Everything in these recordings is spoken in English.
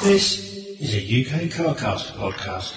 This is a UK Carcast podcast.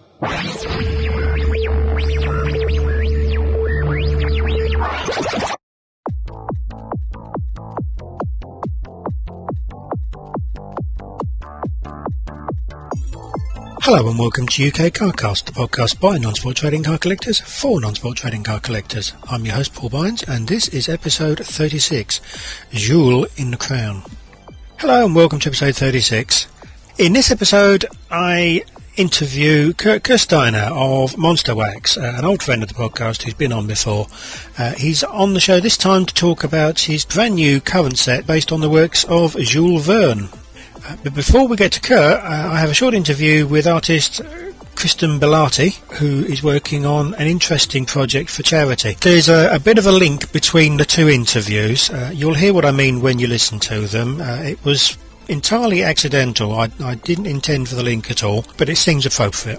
Hello and welcome to UK Carcast, the podcast by non-sport trading car collectors for non-sport trading car collectors. I'm your host Paul Bynes and this is episode 36, Jules in the Crown. Hello and welcome to episode 36. In this episode I interview Kurt Kirsteiner of Monster Wax, an old friend of the podcast who's been on before. He's on the show this time to talk about his brand new current set based on the works of Jules Verne. But before we get to Kurt, I have a short interview with artist Kristen Belati, who is working on an interesting project for charity. There's a bit of a link between the two interviews. You'll hear what I mean when you listen to them. It was entirely accidental. I didn't intend for the link at all, but it seems appropriate.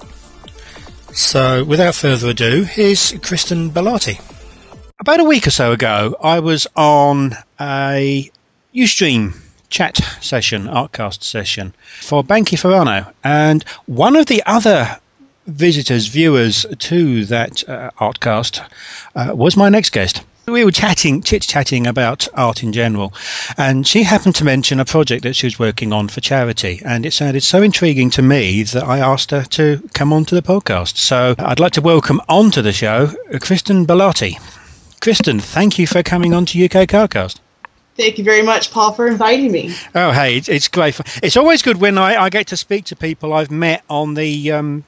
So, without further ado, here's Kristen Belati. About a week or so ago, I was on a Ustream chat session, Artcast session, for Banky Ferrano, and one of the other visitors, viewers to that Artcast was my next guest. We were chit-chatting about art in general, and she happened to mention a project that she was working on for charity, and it sounded so intriguing to me that I asked her to come on to the podcast. So I'd like to welcome onto the show Kristen Belati. Kristen, thank you for coming on to UK Carcast. Thank you very much, Paul, for inviting me. Oh, hey, it's great. It's always good when I get to speak to people I've met on the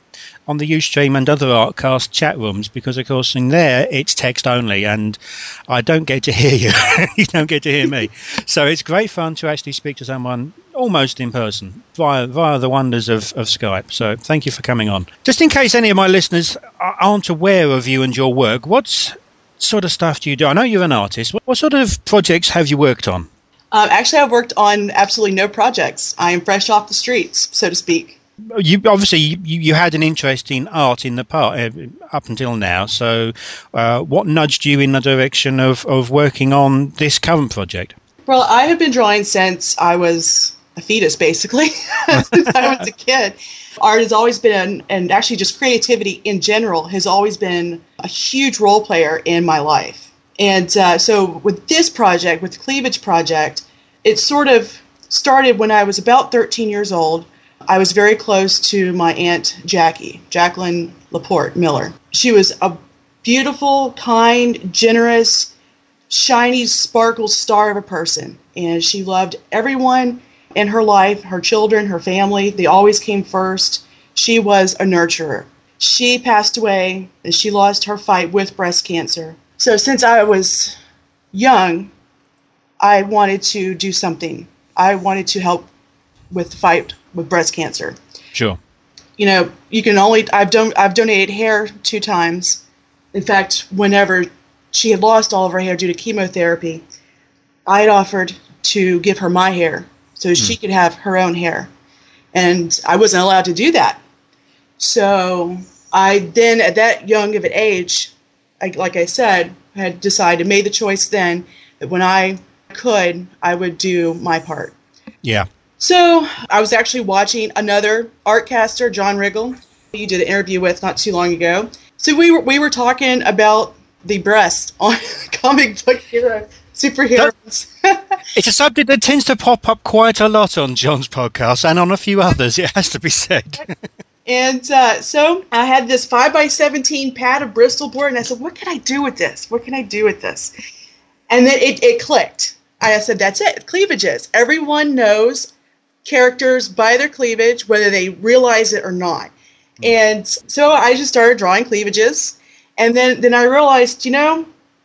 Ustream and other Artcast chat rooms, because, of course, in there it's text only, and I don't get to hear you. You don't get to hear me. So it's great fun to actually speak to someone almost in person via the wonders of Skype. So thank you for coming on. Just in case any of my listeners aren't aware of you and your work, what sort of stuff do you do? I know you're an artist. What sort of projects have you worked on? Actually, I've worked on absolutely no projects. I am fresh off the streets, so to speak. You obviously you had an interest in art in the past up until now. So, what nudged you in the direction of working on this current project? Well, I have been drawing since I was a fetus, basically, since I was a kid. Art has always been, and actually just creativity in general, has always been a huge role player in my life. And so with this project, with the Cleavage Project, it sort of started when I was about 13 years old. I was very close to my Aunt Jacqueline Laporte Miller. She was a beautiful, kind, generous, shiny, sparkle star of a person. And she loved everyone in her life, her children, her family. They always came first. She was a nurturer. She passed away and she lost her fight with breast cancer. So since I was young, I wanted to do something. I wanted to help with the fight with breast cancer. Sure. You know, you can only, I've donated hair 2 times. In fact, whenever she had lost all of her hair due to chemotherapy, I had offered to give her my hair so she could have her own hair. And I wasn't allowed to do that. So I then, at that young of an age, like I said, had decided, made the choice then, that when I could, I would do my part. Yeah. So I was actually watching another Artcaster, John Riggle, who you did an interview with not too long ago. So we were talking about the breast on comic book superheroes. It's a subject that tends to pop up quite a lot on John's podcast and on a few others, it has to be said. And so I had this 5x17 pad of Bristol board, and I said, what can I do with this? What can I do with this? And then it clicked. I said, that's it. Cleavages. Everyone knows characters by their cleavage, whether they realize it or not. And so I just started drawing cleavages. And then I realized, you know,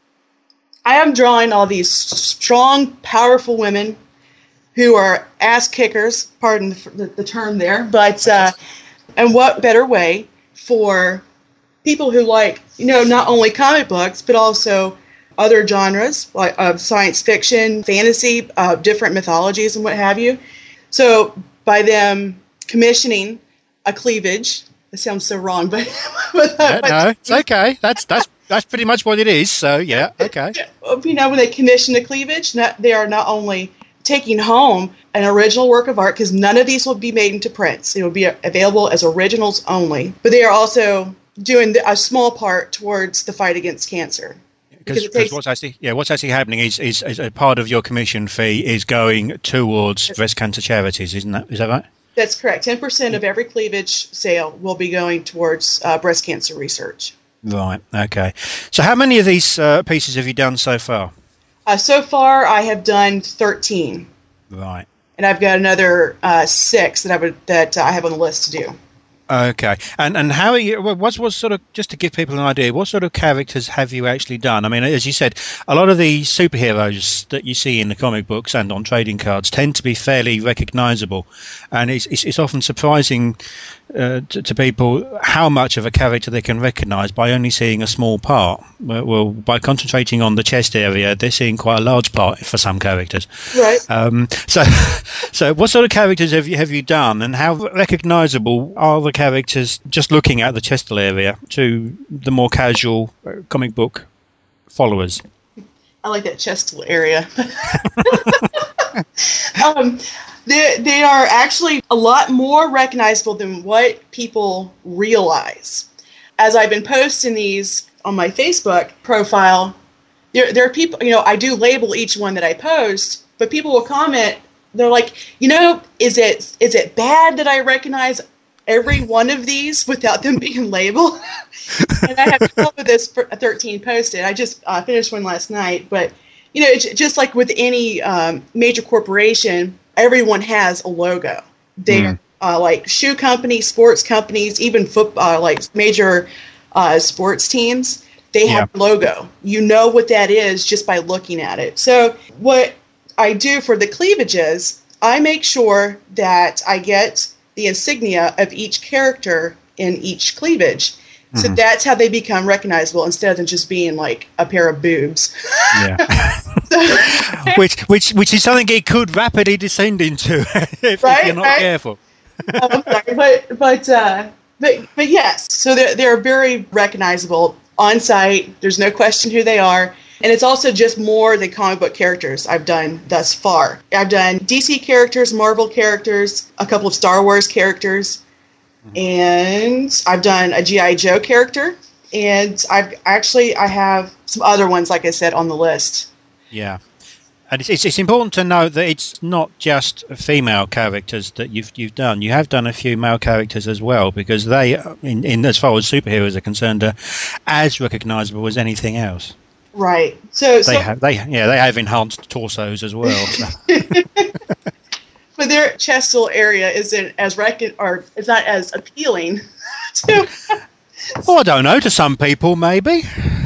I am drawing all these strong, powerful women who are ass kickers, pardon the term there, but and what better way for people who like, you know, not only comic books, but also other genres like science fiction, fantasy, different mythologies and what have you. So by them commissioning a cleavage, it sounds so wrong, but no, it's okay. That's That's pretty much what it is. So, yeah, okay. You know, when they commission a cleavage, they are not only taking home an original work of art, because none of these will be made into prints. It will be available as originals only. But they are also doing a small part towards the fight against cancer. Because what's actually happening is a part of your commission fee is going towards breast cancer charities, is that right? That's correct. 10% of every cleavage sale will be going towards breast cancer research. Right. Okay. So how many of these pieces have you done so far? So far, I have done 13. Right. And I've got another 6 that I have on the list to do. Okay. And how are you? What sort of, just to give people an idea, what sort of characters have you actually done? I mean, as you said, a lot of the superheroes that you see in the comic books and on trading cards tend to be fairly recognisable, and it's often surprising to people how much of a character they can recognise by only seeing a small part. Well, by concentrating on the chest area, they're seeing quite a large part for some characters. Right. So what sort of characters have you done, and how recognisable are the characters just looking at the chestal area to the more casual comic book followers? I like that chestal area. They are actually a lot more recognizable than what people realize. As I've been posting these on my Facebook profile, there are people, I do label each one that I post, but people will comment, they're like, is it bad that I recognize every one of these without them being labeled? And I have come up with this 13 posted. I just finished one last night, but just like with any major corporation, everyone has a logo. They're like shoe companies, sports companies, even football, like major sports teams. They have a logo. You know what that is just by looking at it. So what I do for the cleavages, I make sure that I get the insignia of each character in each cleavage. So that's how they become recognizable instead of just being like a pair of boobs. Yeah. which is something it could rapidly descend into if you're not careful. I'm sorry, but yes, so they're very recognizable on site. There's no question who they are. And it's also just more than comic book characters I've done thus far. I've done DC characters, Marvel characters, a couple of Star Wars characters, and I've done a G.I. Joe character, and I have some other ones, like I said, on the list. Yeah. And it's important to note that it's not just female characters that you've done. You have done a few male characters as well, because they, in as far as superheroes are concerned, are as recognisable as anything else. Right. They have enhanced torsos as well. So. But their chestal area isn't as it's not as appealing to. Oh, I don't know. To some people, maybe.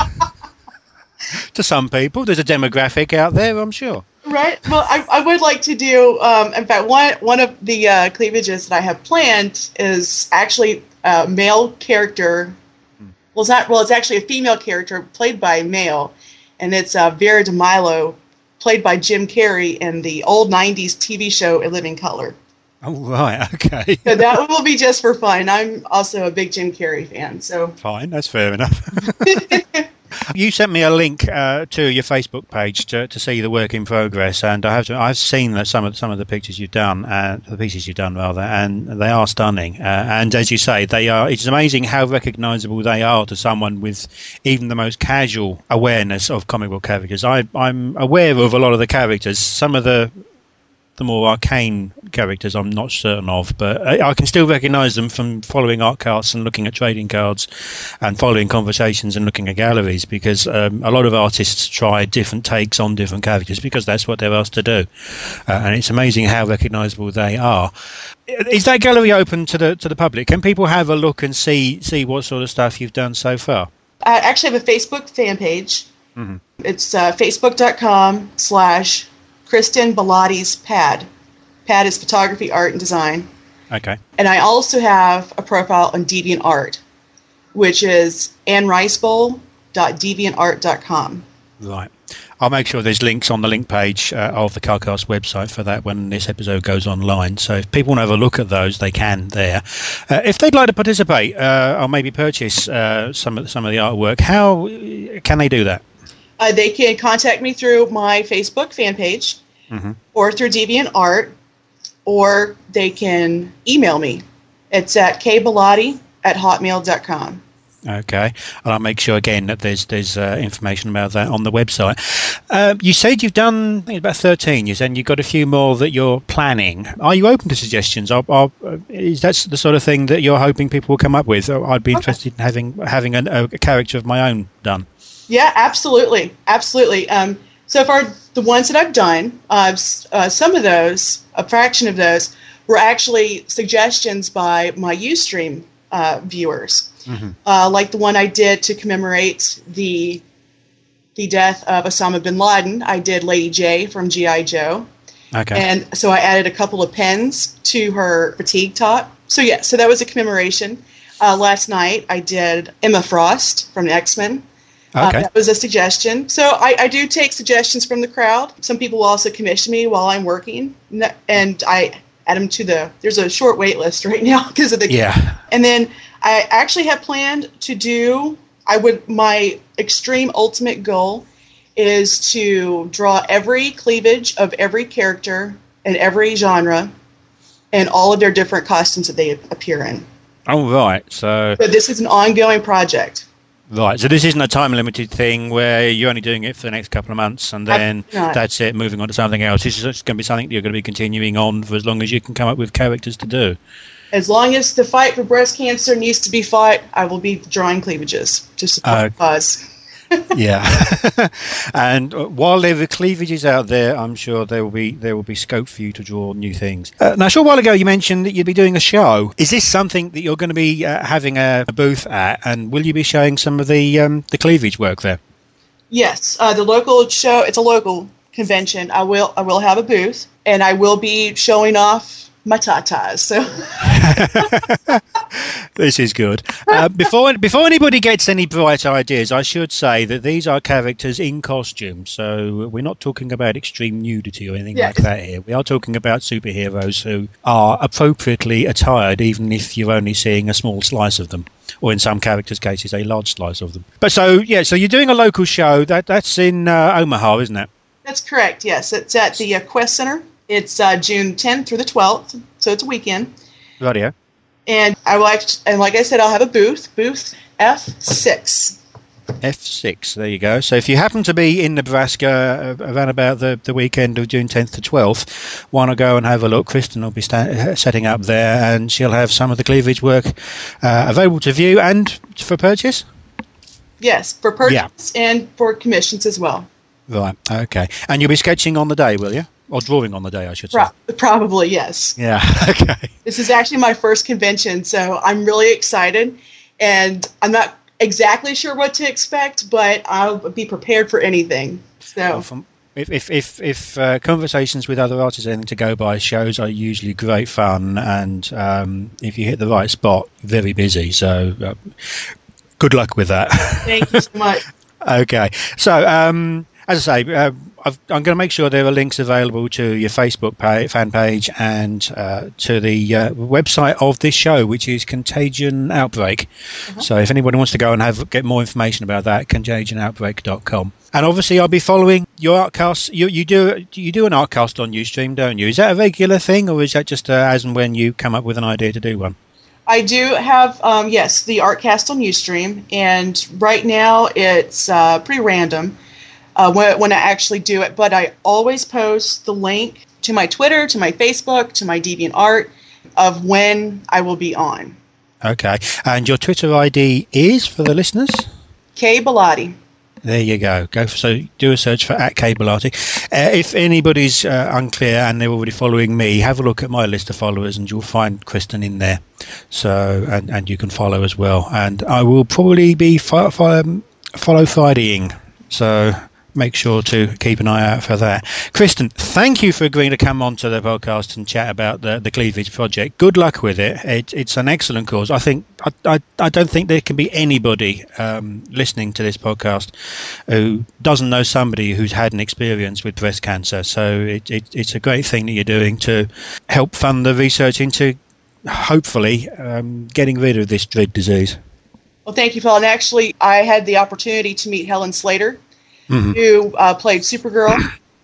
To some people, there's a demographic out there, I'm sure. Right. Well, I would like to do. In fact, one of the cleavages that I have planned is actually a male character. Well, it's not. Well, it's actually a female character played by a male, and it's Vera DeMilo, played by Jim Carrey in the old '90s TV show A Living Color. Oh, right. Okay. So that will be just for fun. I'm also a big Jim Carrey fan. So fine. That's fair enough. You sent me a link to your Facebook page to see the work in progress, and I've seen that some of the pictures you've done, the pieces you've done rather, and they are stunning. And as you say, they are. It's amazing how recognisable they are to someone with even the most casual awareness of comic book characters. I'm aware of a lot of the characters. Some of the more arcane characters I'm not certain of, but I can still recognise them from following art carts and looking at trading cards and following conversations and looking at galleries, because a lot of artists try different takes on different characters because that's what they're asked to do, and it's amazing how recognisable they are. Is that gallery open to the public? Can people have a look and see what sort of stuff you've done so far? I actually have a Facebook fan page. Mm-hmm. It's facebook.com/Kristen Bellatti's Pad. Pad is photography, art, and design. Okay. And I also have a profile on DeviantArt, which is annricebowl.deviantart.com. Right. I'll make sure there's links on the link page of the Carcast website for that when this episode goes online. So if people want to have a look at those, they can there. If they'd like to participate or maybe purchase some of the artwork, how can they do that? They can contact me through my Facebook fan page. or through DeviantArt, or they can email me. It's at kbellotti@hotmail.com. Okay, and I'll make sure again that there's information about that on the website. You said you've done about 13 years, and you've got a few more that you're planning. Are you open to suggestions? Is that the sort of thing that you're hoping people will come up with? I'd be interested in having a character of my own done. Yeah, absolutely. So far, the ones that I've done, some of those, a fraction of those, were actually suggestions by my Ustream viewers. Like the one I did to commemorate the death of Osama bin Laden. I did Lady J from G.I. Joe. Okay. And so I added a couple of pens to her fatigue top. So that was a commemoration. Last night I did Emma Frost from the X-Men. Okay. That was a suggestion. So I do take suggestions from the crowd. Some people will also commission me while I'm working, and I add them to there's a short wait list right now because of the... Yeah. And then I actually have planned to do... my extreme ultimate goal is to draw every cleavage of every character in every genre and all of their different costumes that they appear in. Oh, right. So this is an ongoing project. Right, so this isn't a time-limited thing where you're only doing it for the next couple of months and then that's it, moving on to something else. This is going to be something that you're going to be continuing on for as long as you can come up with characters to do. As long as the fight for breast cancer needs to be fought, I will be drawing cleavages to support the cause. Yeah. And while there are cleavages out there, I'm sure there will be scope for you to draw new things. Now, a short while ago, you mentioned that you'd be doing a show. Is this something that you're going to be having a booth at, and will you be showing some of the cleavage work there? Yes, the local show. It's a local convention. I will have a booth, and I will be showing off my tatas. So this is good. Before anybody gets any bright ideas, I should say that these are characters in costume. So we're not talking about extreme nudity or anything like that here. We are talking about superheroes who are appropriately attired, even if you're only seeing a small slice of them, or in some characters' cases, a large slice of them. But so you're doing a local show. That's in Omaha, isn't it? That's correct. Yes, it's at the Quest Center. It's June 10th through the 12th, so it's a weekend. Radio. And like I said, I'll have a booth F6. F6, there you go. So if you happen to be in Nebraska around about the weekend of June 10th to 12th, want to go and have a look, Kristen will be setting up there, and she'll have some of the cleavage work available to view and for purchase? Yes, for purchase and for commissions as well. Right, okay. And you'll be sketching on the day, will you? Or drawing on the day, I should say. Probably, yes. Yeah, okay. This is actually my first convention, so I'm really excited. And I'm not exactly sure what to expect, but I'll be prepared for anything. So, if conversations with other artists are anything to go by, shows are usually great fun. And if you hit the right spot, very busy. So good luck with that. Thank you so much. Okay. So, as I say, I'm going to make sure there are links available to your Facebook fan page and to the website of this show, which is Contagion Outbreak. So if anybody wants to go and get more information about that, contagionoutbreak.com. And obviously, I'll be following your Artcast. You do an Artcast on Ustream, don't you? Is that a regular thing, or is that just as and when you come up with an idea to do one? I do have, the Artcast on Ustream, and right now it's pretty random. When I actually do it, but I always post the link to my Twitter, to my Facebook, to my DeviantArt of when I will be on. Okay, and your Twitter ID is, for the listeners? K Bellotti. There you go. So do a search for @KBellotti. If anybody's unclear and they're already following me, have a look at my list of followers and you'll find Kristen in there. So and you can follow as well. And I will probably be follow Fridaying. So make sure to keep an eye out for that. Kristen, thank you for agreeing to come on to the podcast and chat about the Cleavage Project. Good luck with it. It's an excellent cause. I don't think there can be anybody listening to this podcast who doesn't know somebody who's had an experience with breast cancer. So it's a great thing that you're doing to help fund the research into hopefully getting rid of this dread disease. Well, thank you, Phil. And actually, I had the opportunity to meet Helen Slater, who played Supergirl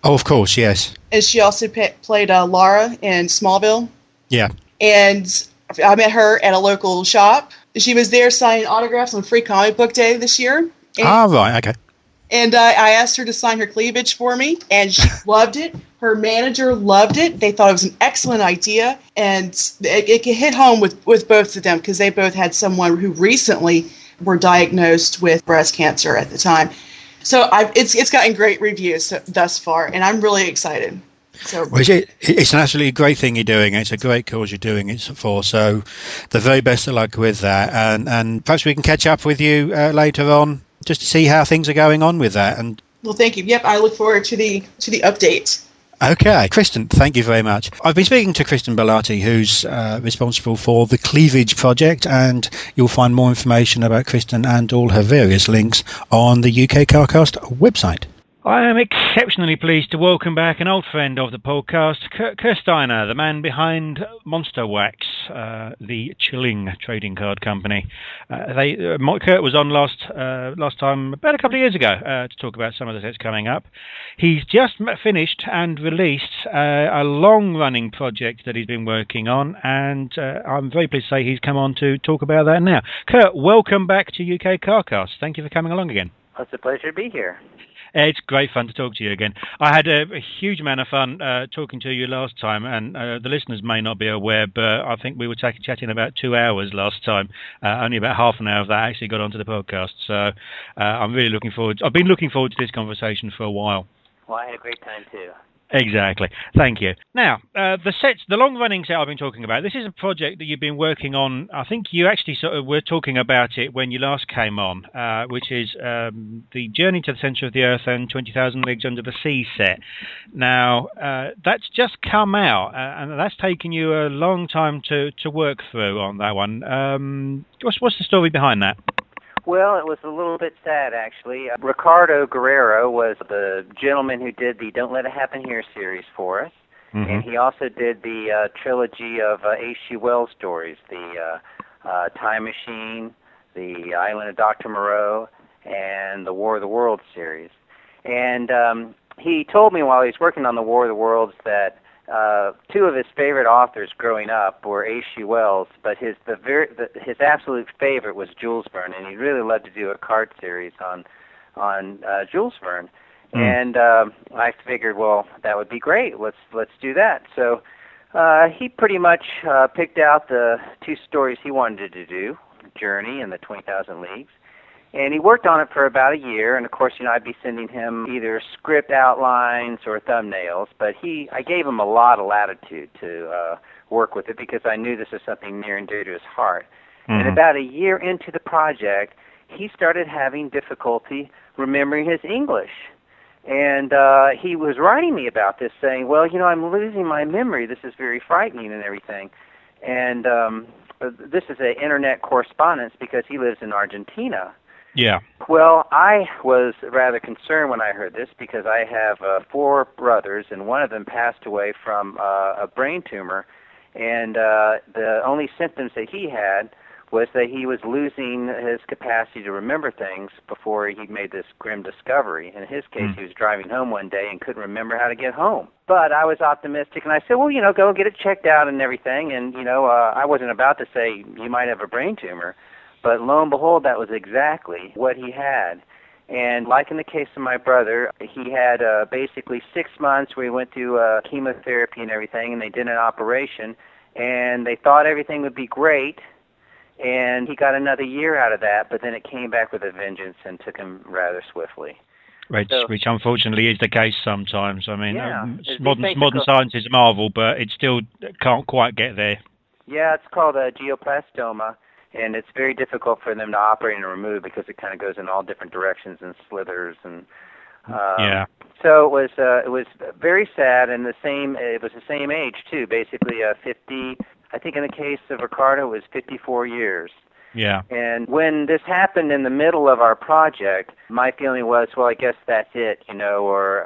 Oh, of course, yes. And she also played Lara in Smallville. Yeah. And I met her at a local shop. She was there signing autographs on Free Comic Book Day this year. And, Right, okay. And I asked her to sign her cleavage for me, and she loved it. Her manager loved it. They thought it was an excellent idea, and it hit home with both of them because they both had someone who recently were diagnosed with breast cancer at the time. So it's gotten great reviews thus far, and I'm really excited. So Well, it's an absolutely great thing you're doing. It's a great cause you're doing it for. So the very best of luck with that. And perhaps we can catch up with you later on just to see how things are going on with that. And well, thank you. Yep, I look forward to the update. okay, Kristen, thank you very much. I've been speaking to Kristen Bellotti, who's responsible for the Cleavage Project, and you'll find more information about Kristen and all her various links on the UK Carcast website. I am exceptionally pleased to welcome back an old friend of the podcast, Kurt Steiner, the man behind Monster Wax, the chilling trading card company. Kurt was on last time, about a couple of years ago, to talk about some of the sets coming up. He's just finished and released a long-running project that he's been working on, and I'm very pleased to say he's come on to talk about that now. Kurt, welcome back to UK Carcast. Thank you for coming along again. Well, it's a pleasure to be here. It's great fun to talk to you again. I had a huge amount of fun talking to you last time, and the listeners may not be aware, but I think we were chatting about 2 hours last time. Only about half an hour of that actually got onto the podcast. So I'm really looking forward. I've been looking forward to this conversation for a while. Well, I had a great time too. Exactly. Thank you. Now, the long-running set I've been talking about, this is a project that you've been working on. I think you actually sort of were talking about it when you last came on, which is the Journey to the Centre of the Earth and 20,000 Leagues Under the Sea set. Now, that's just come out, and that's taken you a long time to work through on that one. What's the story behind that? Well, it was a little bit sad, actually. Ricardo Guerrero was the gentleman who did the Don't Let It Happen Here series for us, and he also did the trilogy of H.G. Wells stories, the Time Machine, the Island of Dr. Moreau, and the War of the Worlds series. And he told me while he was working on the War of the Worlds that two of his favorite authors growing up were H.G. Wells, but his absolute favorite was Jules Verne, and he really loved to do a card series on Jules Verne. And I figured, well, that would be great. Let's do that. So he pretty much picked out the two stories he wanted to do, Journey and the 20,000 Leagues. And he worked on it for about a year, and of course, I'd be sending him either script outlines or thumbnails, but I gave him a lot of latitude to work with it because I knew this was something near and dear to his heart. And about a year into the project, he started having difficulty remembering his English. And he was writing me about this, saying, well, I'm losing my memory. This is very frightening and everything. And this is an internet correspondence because he lives in Argentina. Yeah. Well, I was rather concerned when I heard this because I have 4 brothers, and one of them passed away from a brain tumor, and the only symptoms that he had was that he was losing his capacity to remember things before he made this grim discovery. In his case, he was driving home one day and couldn't remember how to get home. But I was optimistic, and I said, well, go get it checked out and everything, and, I wasn't about to say you might have a brain tumor. But lo and behold, that was exactly what he had. And like in the case of my brother, he had basically 6 months where he went through chemotherapy and everything, and they did an operation, and they thought everything would be great, and he got another year out of that, but then it came back with a vengeance and took him rather swiftly. Which unfortunately is the case sometimes. I mean, yeah, modern science is a marvel, but it still can't quite get there. Yeah, it's called a glioblastoma. And it's very difficult for them to operate and remove because it kind of goes in all different directions and slithers and So it was very sad, and it was the same age too. Basically, 50. I think in the case of Ricardo, it was 54 years. Yeah. And when this happened in the middle of our project, my feeling was, well, I guess that's it, or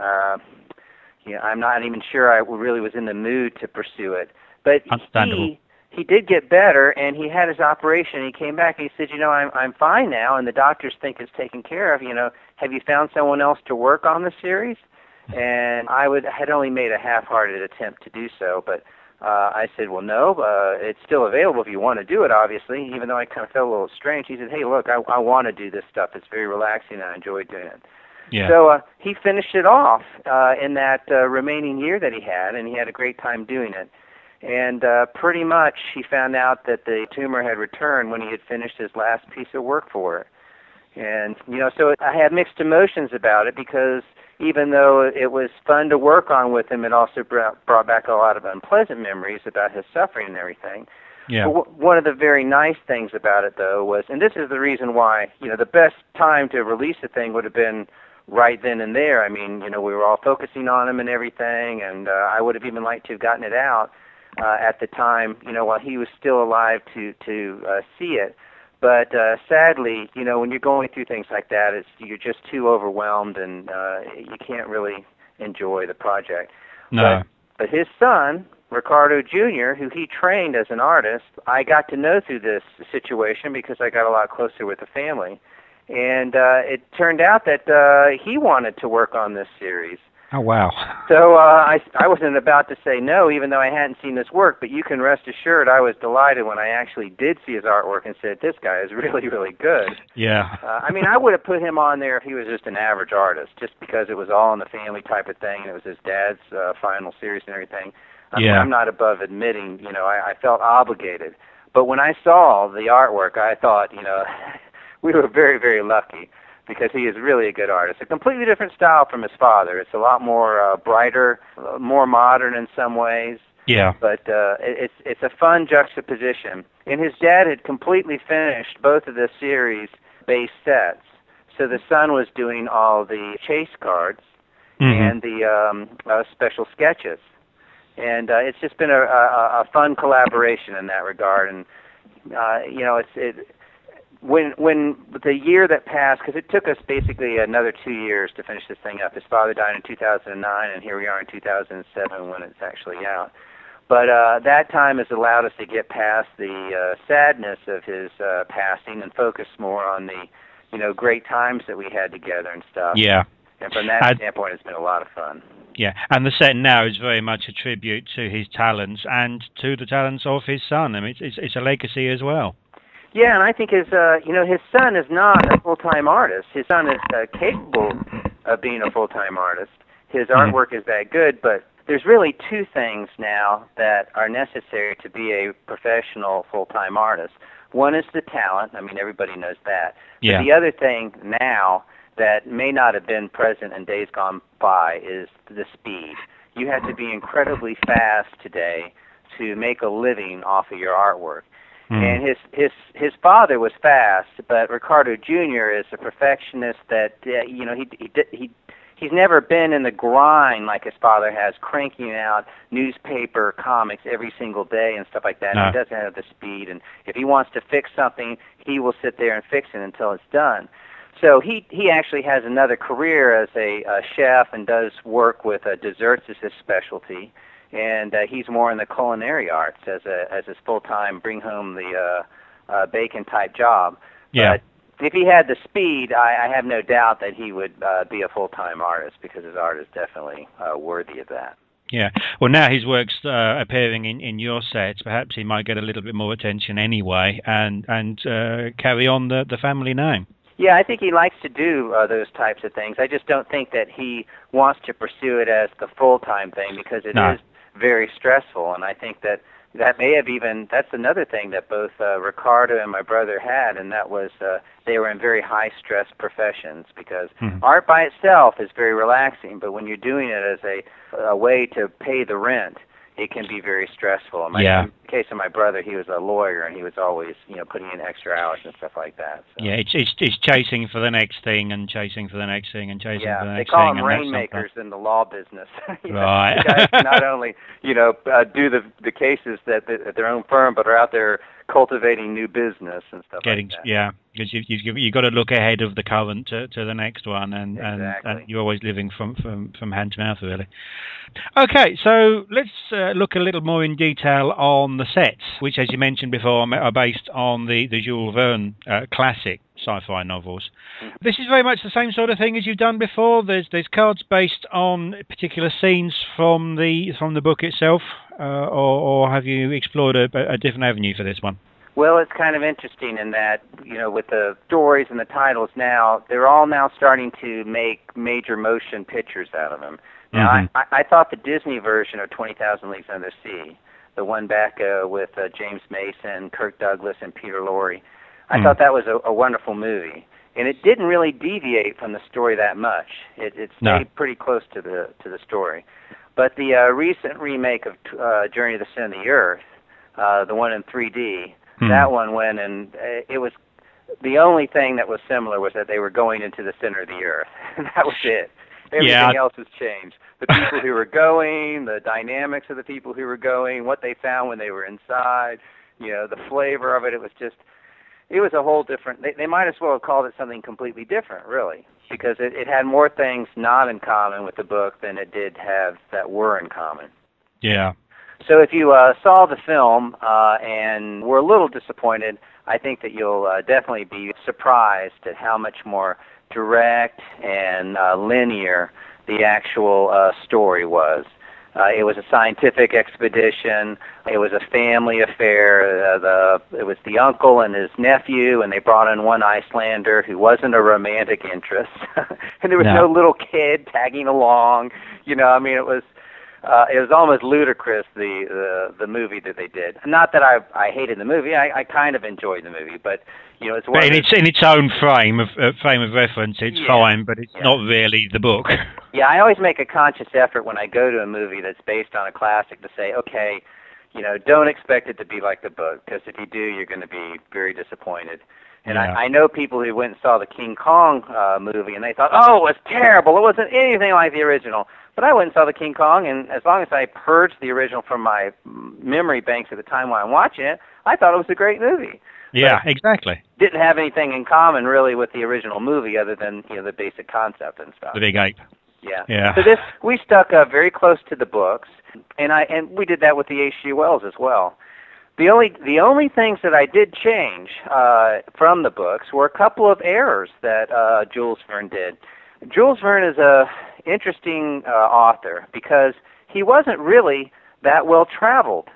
I'm not even sure I really was in the mood to pursue it. But he did get better, and he had his operation. He came back, and he said, I'm fine now, and the doctors think it's taken care of. Have you found someone else to work on the series? And I had only made a half-hearted attempt to do so, but I said, well, no, it's still available if you want to do it, obviously, even though I kind of felt a little strange. He said, hey, look, I want to do this stuff. It's very relaxing, and I enjoy doing it. Yeah. So he finished it off in that remaining year that he had, and he had a great time doing it. And pretty much he found out that the tumor had returned when he had finished his last piece of work for it. And, so I had mixed emotions about it because even though it was fun to work on with him, it also brought back a lot of unpleasant memories about his suffering and everything. Yeah. But one of the very nice things about it, though, was, and this is the reason why, the best time to release the thing would have been right then and there. I mean, we were all focusing on him and everything, and I would have even liked to have gotten it out at the time, while he was still alive to see it. But sadly, when you're going through things like that, you're just too overwhelmed, and you can't really enjoy the project. No. But his son, Ricardo Jr., who he trained as an artist, I got to know through this situation because I got a lot closer with the family. And it turned out that he wanted to work on this series. Oh, wow. So I wasn't about to say no, even though I hadn't seen this work, but you can rest assured I was delighted when I actually did see his artwork and said, this guy is really, really good. Yeah. I would have put him on there if he was just an average artist, just because it was all in the family type of thing, and it was his dad's final series and everything. I'm not above admitting, I felt obligated. But when I saw the artwork, I thought, we were very, very lucky, because he is really a good artist. A completely different style from his father. It's a lot more brighter, more modern in some ways. Yeah. But it's a fun juxtaposition. And his dad had completely finished both of the series base sets. So the son was doing all the chase cards and the special sketches. And it's just been a fun collaboration in that regard. And when the year that passed, because it took us basically another 2 years to finish this thing up. His father died in 2009, and here we are in 2007 when it's actually out. But that time has allowed us to get past the sadness of his passing and focus more on the, great times that we had together and stuff. Yeah. And from that standpoint, it's been a lot of fun. Yeah, and the set now is very much a tribute to his talents and to the talents of his son. I mean, it's a legacy as well. Yeah, and I think his son is not a full-time artist. His son is capable of being a full-time artist. His artwork is that good, but there's really two things now that are necessary to be a professional full-time artist. One is the talent. I mean, everybody knows that. Yeah. But the other thing now that may not have been present in days gone by is the speed. You have to be incredibly fast today to make a living off of your artwork. And his father was fast, but Ricardo Jr. is a perfectionist that he's never been in the grind like his father has, cranking out newspaper comics every single day and stuff like that. No. He doesn't have the speed, and if he wants to fix something, he will sit there and fix it until it's done. So he actually has another career as a chef and does work with desserts as his specialty. And he's more in the culinary arts as his full-time bring home the bacon type job. Yeah. But if he had the speed, I have no doubt that he would be a full-time artist because his art is definitely worthy of that. Yeah. Well, now his work's appearing in your sets. Perhaps he might get a little bit more attention anyway, and carry on the family name. Yeah, I think he likes to do those types of things. I just don't think that he wants to pursue it as the full-time thing because it is very stressful, and I think that may have that's another thing that both Ricardo and my brother had, and that was they were in very high-stress professions because art by itself is very relaxing, but when you're doing it as a way to pay the rent, it can be very stressful. In the case of my brother, he was a lawyer, and he was always, putting in extra hours and stuff like that. So. Yeah, it's chasing for the next thing and chasing for the next thing and chasing for the next thing. Yeah, they call them rainmakers in the law business. Right. The guys not only, do the cases that at their own firm, but are out there cultivating new business and stuff like that. Yeah, because you've got to look ahead of the current to the next one, and you're always living from hand to mouth, really. Okay, so let's look a little more in detail on the sets, which, as you mentioned before, are based on the Jules Verne classic sci-fi novels. This is very much the same sort of thing as you've done before. There's cards based on particular scenes from the book itself, or have you explored a different avenue for this one? Well, it's kind of interesting in that, with the stories and the titles now, they're all now starting to make major motion pictures out of them. Now, I thought the Disney version of 20,000 Leagues Under the Sea, the one back with James Mason, Kirk Douglas, and Peter Lorre, I thought that was a wonderful movie. And it didn't really deviate from the story that much. It stayed pretty close to the story. But the recent remake of Journey to the Center of the Earth, the one in 3D, that one went, and it was the only thing that was similar was that they were going into the center of the Earth. That was it. Everything else has changed. The people who were going, the dynamics of the people who were going, what they found when they were inside, the flavor of it. It was a whole different. They might as well have called it something completely different, really, because it had more things not in common with the book than it did have that were in common. Yeah. So if you saw the film and were a little disappointed, I think that you'll definitely be surprised at how much more direct and linear the actual story was. It was a scientific expedition. It was a family affair. It was the uncle and his nephew, and they brought in one Icelander who wasn't a romantic interest. And there was no little kid tagging along. It was almost ludicrous, the movie that they did. Not that I hated the movie. I kind of enjoyed the movie, but it's one. But in its own frame of reference, it's fine, but it's not really the book. Yeah, I always make a conscious effort when I go to a movie that's based on a classic to say, okay, don't expect it to be like the book, because if you do, you're going to be very disappointed. And I know people who went and saw the King Kong movie, and they thought, oh, it was terrible. It wasn't anything like the original. But I went and saw the King Kong, and as long as I purged the original from my memory banks at the time while I'm watching it, I thought it was a great movie. Yeah, exactly. Didn't have anything in common, really, with the original movie other than the basic concept and stuff. The big ape. Yeah. So we stuck very close to the books, and we did that with the H.G. Wells as well. The only things that I did change from the books were a couple of errors that Jules Verne did. Jules Verne is a interesting author because he wasn't really that well traveled,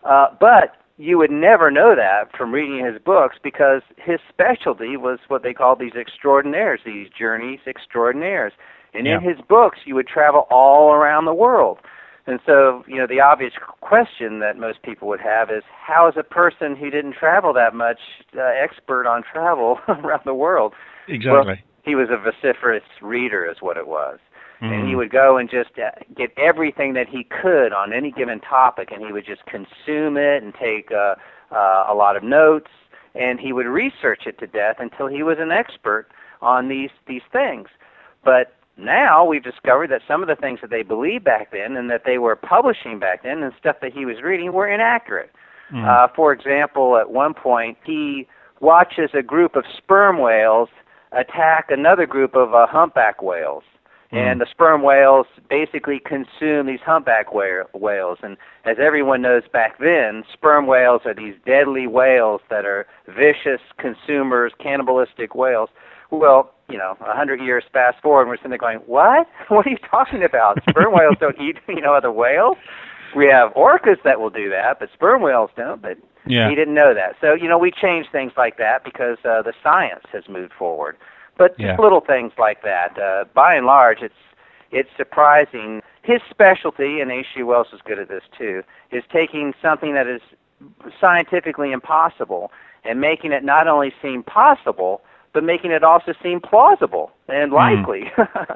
but you would never know that from reading his books because his specialty was what they called these extraordinaires, these journeys extraordinaires. And in his books, you would travel all around the world. And so, the obvious question that most people would have is, how is a person who didn't travel that much expert on travel around the world? Exactly. Well, he was a vociferous reader is what it was. And he would go and just get everything that he could on any given topic, and he would just consume it and take a lot of notes, and he would research it to death until he was an expert on these things. But now we've discovered that some of the things that they believed back then and that they were publishing back then and stuff that he was reading were inaccurate. For example, at one point, he watches a group of sperm whales attack another group of humpback whales. And the sperm whales basically consume these humpback whales. And as everyone knows back then, sperm whales are these deadly whales that are vicious consumers, cannibalistic whales. Well, 100 years fast forward, and we're sitting there going, what? What are you talking about? Sperm whales don't eat, other whales? We have orcas that will do that, but sperm whales don't. But he didn't know that. So, we change things like that because the science has moved forward. But just little things like that. By and large, it's surprising. His specialty, and H.G. Wells is good at this too, is taking something that is scientifically impossible and making it not only seem possible, but making it also seem plausible and likely.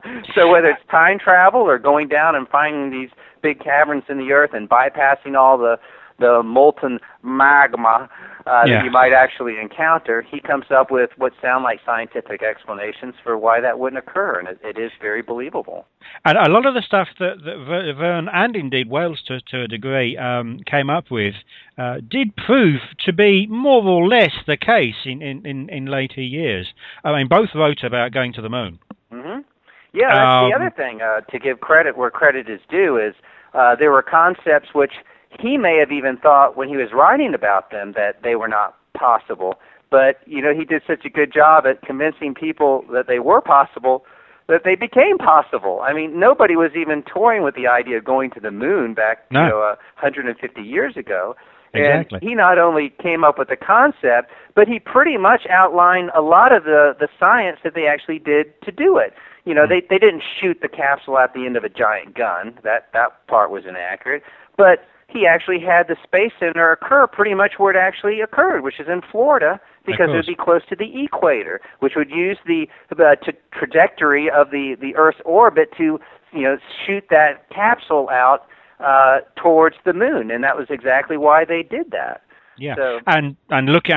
So whether it's time travel or going down and finding these big caverns in the earth and bypassing all the the molten magma that you might actually encounter, he comes up with what sound like scientific explanations for why that wouldn't occur, and it is very believable. And a lot of the stuff that Verne and indeed Wells to a degree came up with did prove to be more or less the case in later years. I mean, both wrote about going to the moon. Mm-hmm. Yeah, that's the other thing. To give credit where credit is due is there were concepts which he may have even thought when he was writing about them that they were not possible. But, he did such a good job at convincing people that they were possible that they became possible. I mean, nobody was even toying with the idea of going to the moon back 150 years ago. Exactly. And he not only came up with the concept, but he pretty much outlined a lot of the science that they actually did to do it. They didn't shoot the capsule at the end of a giant gun. That part was inaccurate. But he actually had the Space Center occur pretty much where it actually occurred, which is in Florida, because it would be close to the equator, which would use the trajectory of the Earth's orbit to shoot that capsule out towards the moon, and that was exactly why they did that. Yeah, so, and look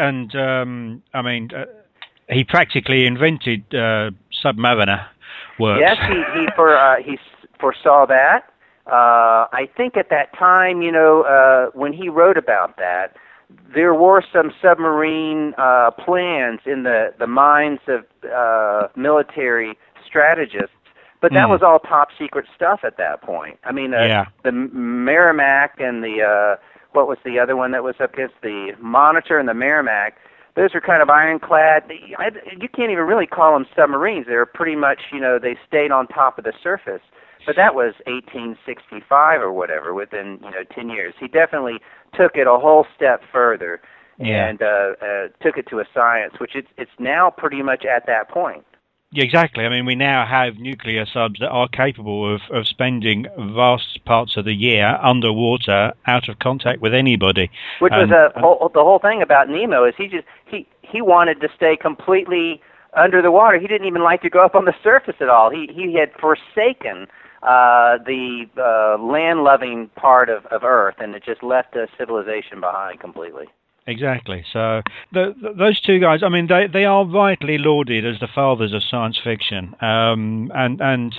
I mean, he practically invented Submariner works. Yes, he foresaw that. I think at that time, when he wrote about that, there were some submarine plans in the minds of military strategists, but that was all top secret stuff at that point. I mean, the Merrimack and the what was the other one that was up against the Monitor and the Merrimack? Those are kind of ironclad. You can't even really call them submarines. They were pretty much, they stayed on top of the surface. But that was 1865 or whatever, within 10 years. He definitely took it a whole step further and took it to a science, which it's now pretty much at that point. Yeah, exactly. I mean, we now have nuclear subs that are capable of spending vast parts of the year underwater, out of contact with anybody. Which was the whole thing about Nemo is he wanted to stay completely under the water. He didn't even like to go up on the surface at all. He had forsaken the land-loving part of Earth, and it just left a civilization behind completely. Exactly. So those two guys, I mean, they are rightly lauded as the fathers of science fiction. And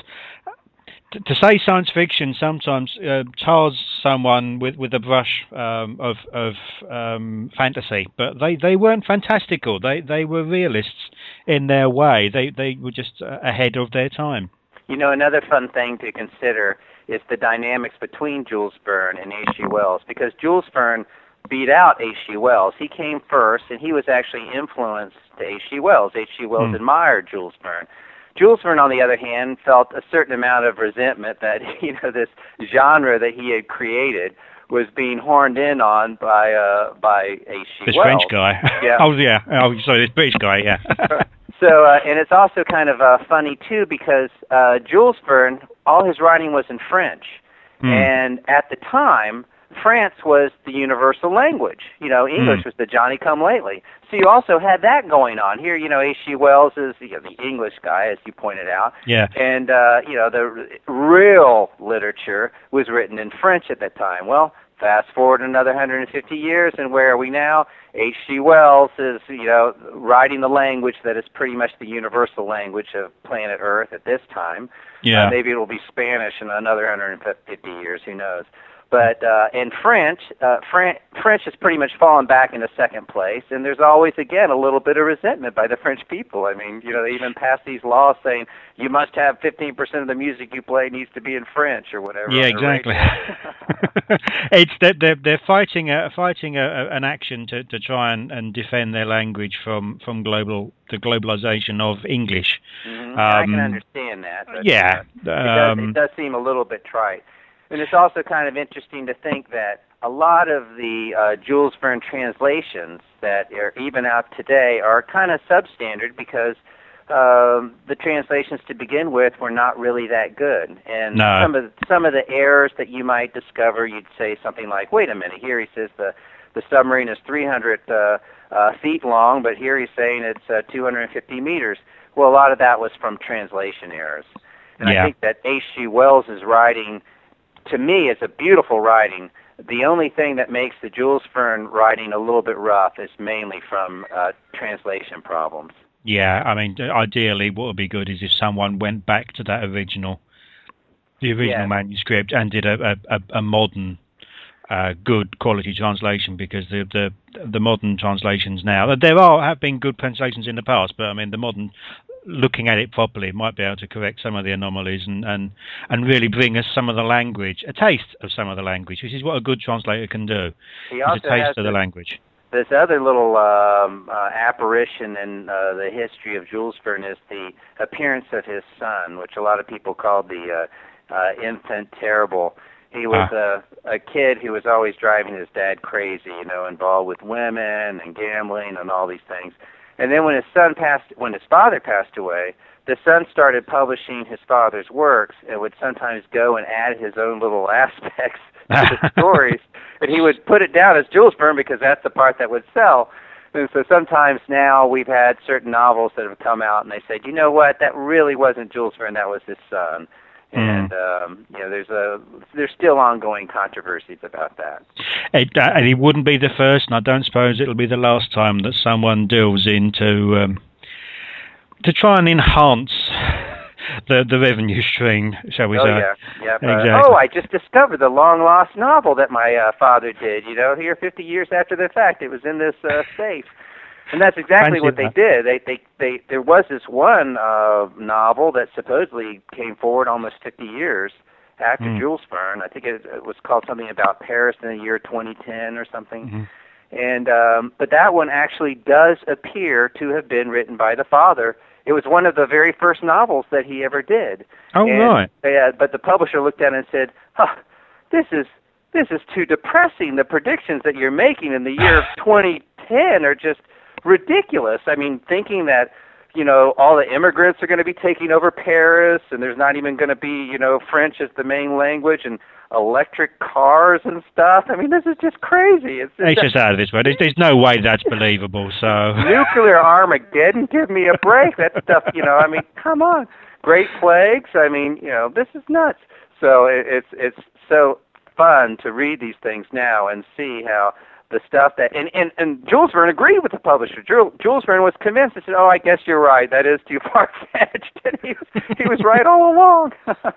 to say science fiction sometimes tars someone with a brush of fantasy, but they weren't fantastical. They were realists in their way. They were just ahead of their time. Another fun thing to consider is the dynamics between Jules Verne and H.G. Wells, because Jules Verne beat out H.G. Wells. He came first, and he was actually influenced to H.G. Wells. H.G. Wells admired Jules Verne. Jules Verne, on the other hand, felt a certain amount of resentment that this genre that he had created was being horned in on by H.G. This Wells. French guy. Yeah. Oh, sorry, this British guy. Yeah. So, and it's also kind of funny too because Jules Verne, all his writing was in French, and at the time, France was the universal language. English was the Johnny-come-lately. So you also had that going on. Here, H.G. Wells is the English guy, as you pointed out. Yeah. And, the real literature was written in French at that time. Well, fast forward another 150 years, and where are we now? H.G. Wells is, writing the language that is pretty much the universal language of planet Earth at this time. Yeah. Maybe it'll be Spanish in another 150 years, who knows. But in French has pretty much fallen back into second place, and there's always, again, a little bit of resentment by the French people. I mean, they even passed these laws saying you must have 15% of the music you play needs to be in French or whatever. Yeah, exactly. It's they're fighting an action to try and defend their language from the globalization of English. Mm-hmm. I can understand that. But, yeah, it does seem a little bit trite. And it's also kind of interesting to think that a lot of the Jules Verne translations that are even out today are kind of substandard because the translations to begin with were not really that good. And some of the errors that you might discover, you'd say something like, wait a minute, here he says the submarine is 300 feet long, but here he's saying it's 250 meters. Well, a lot of that was from translation errors. And I think that H.G. Wells' writing to me, it's a beautiful writing. The only thing that makes the Jules Verne writing a little bit rough is mainly from translation problems. Yeah, I mean, ideally, what would be good is if someone went back to that original manuscript and did a modern, good quality translation, because the modern translations now, have been good translations in the past, but I mean the modern, looking at it properly, might be able to correct some of the anomalies and really bring us some of the language, a taste of some of the language, which is what a good translator can do. A taste of the language. This other little apparition in the history of Jules Verne is the appearance of his son, which a lot of people called the infant terrible. He was a kid who was always driving his dad crazy, involved with women and gambling and all these things. And then when his father passed away, the son started publishing his father's works and would sometimes go and add his own little aspects to the stories. And he would put it down as Jules Verne because that's the part that would sell. And so sometimes now we've had certain novels that have come out and they said, you know what, that really wasn't Jules Verne, that was his son. And there's still ongoing controversies about that. And it wouldn't be the first, and I don't suppose it'll be the last time that someone delves into to try and enhance the revenue stream, shall we say? Yeah. Exactly. I just discovered the long lost novel that my father did. Here, 50 years after the fact, it was in this safe. And that's exactly what they did. There was this one novel that supposedly came forward almost 50 years after Jules Verne. I think it was called something about Paris in the year 2010 or something. And but that one actually does appear to have been written by the father. It was one of the very first novels that he ever did. Right. But the publisher looked at it and said, this is too depressing. The predictions that you're making in the year 2010 are just ridiculous. I mean, thinking that, all the immigrants are going to be taking over Paris and there's not even going to be, French as the main language and electric cars and stuff. I mean, this is just crazy. It's just out of this world. There's no way that's believable. So nuclear Armageddon, give me a break. That stuff, I mean, come on. Great Plagues. I mean, this is nuts. So it's so fun to read these things now and see how the stuff that and Jules Verne agreed with the publisher. Jules Verne was convinced and said, "Oh, I guess you're right. That is too far-fetched." And he was right all along.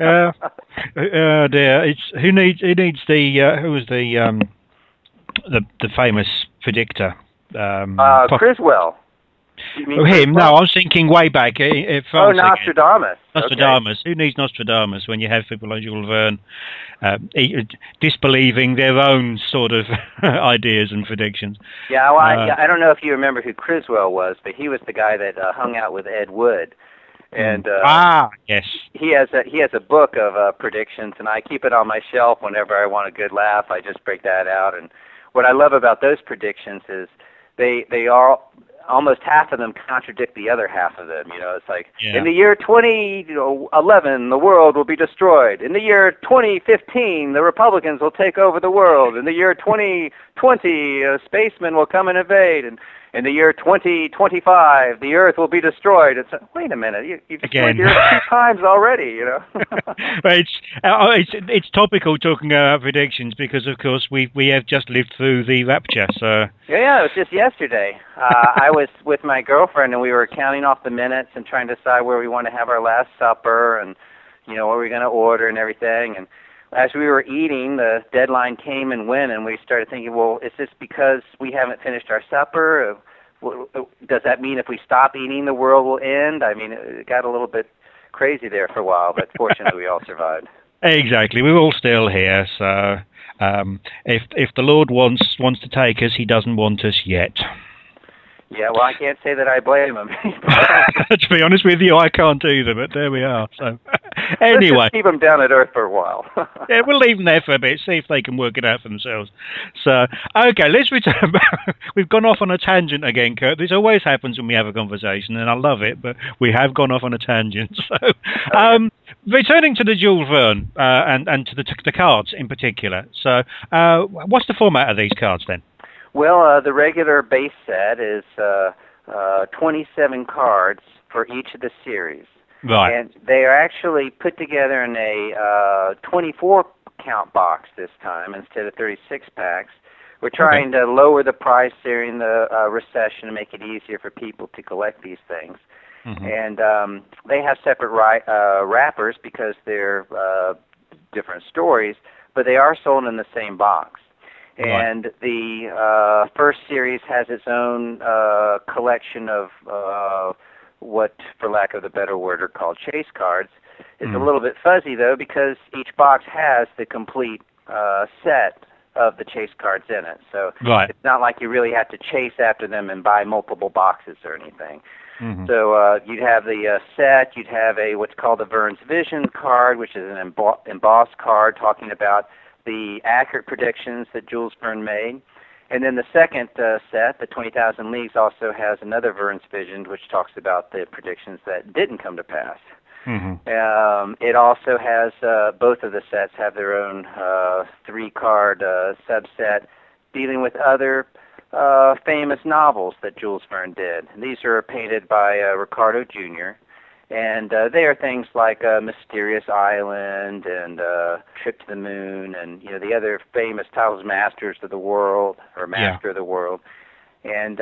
Dear, who needs who was the famous predictor? Criswell. Him? No, I was thinking way back. Nostradamus. Nostradamus. Okay. Who needs Nostradamus when you have people like Jules Verne disbelieving their own sort of ideas and predictions? Yeah, well, I don't know if you remember who Criswell was, but he was the guy that hung out with Ed Wood. And yes, he has a book of predictions, and I keep it on my shelf whenever I want a good laugh. I just break that out, and what I love about those predictions is they are almost half of them contradict the other half of them. It's like, in the year 2011, the world will be destroyed. In the year 2015, the Republicans will take over the world. In the year 2020, spacemen will come and invade. And in the year 2025, the Earth will be destroyed. It's wait a minute, you've destroyed the Earth 2 times already, It's topical talking about predictions because, of course, we have just lived through the rapture. So yeah, it was just yesterday. I was with my girlfriend and we were counting off the minutes and trying to decide where we want to have our last supper and what we're going to order and everything. And as we were eating, the deadline came and went, and we started thinking, well, is this because we haven't finished our supper? Does that mean if we stop eating, the world will end? I mean, it got a little bit crazy there for a while, but fortunately we all survived. Exactly. We're all still here, so if the Lord wants to take us, he doesn't want us yet. Yeah, well, I can't say that I blame him. To be honest with you, I can't either, but there we are. So, anyway. Let's just keep them down at Earth for a while. Yeah, we'll leave them there for a bit, see if they can work it out for themselves. So, okay, let's return back. We've gone off on a tangent again, Kurt. This always happens when we have a conversation, and I love it, but we have gone off on a tangent. So, returning to the Jules Verne and to the cards in particular. So, what's the format of these cards then? Well, the regular base set is 27 cards for each of the series. Right. And they are actually put together in a 24 count box this time instead of 36 packs. We're trying to lower the price during the recession and make it easier for people to collect these things. Mm-hmm. And they have separate wrappers because they're different stories, but they are sold in the same box. And the first series has its own collection of what, for lack of a better word, are called chase cards. It's a little bit fuzzy, though, because each box has the complete set of the chase cards in it. So it's not like you really have to chase after them and buy multiple boxes or anything. Mm-hmm. So you'd have the set, you'd have what's called the Verne's Vision card, which is an embossed card talking about the accurate predictions that Jules Verne made. And then the second set, the 20,000 Leagues, also has another Verne's Vision, which talks about the predictions that didn't come to pass. Mm-hmm. It also has, both of the sets have their own 3-card subset dealing with other famous novels that Jules Verne did. And these are painted by Ricardo Jr., and they are things like Mysterious Island and Trip to the Moon and the other famous titles, Masters of the World or Master of the World. And,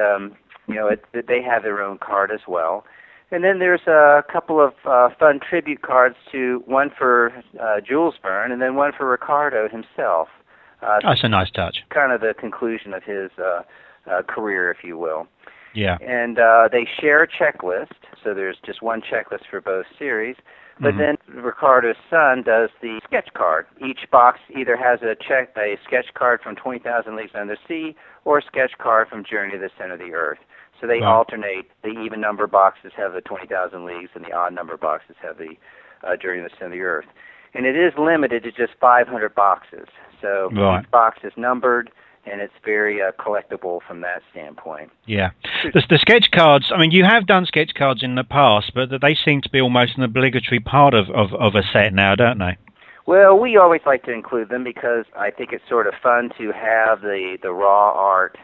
they have their own card as well. And then there's a couple of fun tribute cards, one for Jules Verne and then one for Ricardo himself. That's a nice touch. Kind of the conclusion of his career, if you will. Yeah. And they share a checklist, so there's just one checklist for both series. But then Ricardo's son does the sketch card. Each box either has a sketch card from 20,000 Leagues Under the Sea or a sketch card from Journey to the Center of the Earth. So they alternate. The even number boxes have the 20,000 Leagues, and the odd number boxes have the Journey to the Center of the Earth. And it is limited to just 500 boxes. So each box is numbered, and it's very collectible from that standpoint. Yeah. The sketch cards, I mean, you have done sketch cards in the past, but they seem to be almost an obligatory part of a set now, don't they? Well, we always like to include them because I think it's sort of fun to have the raw art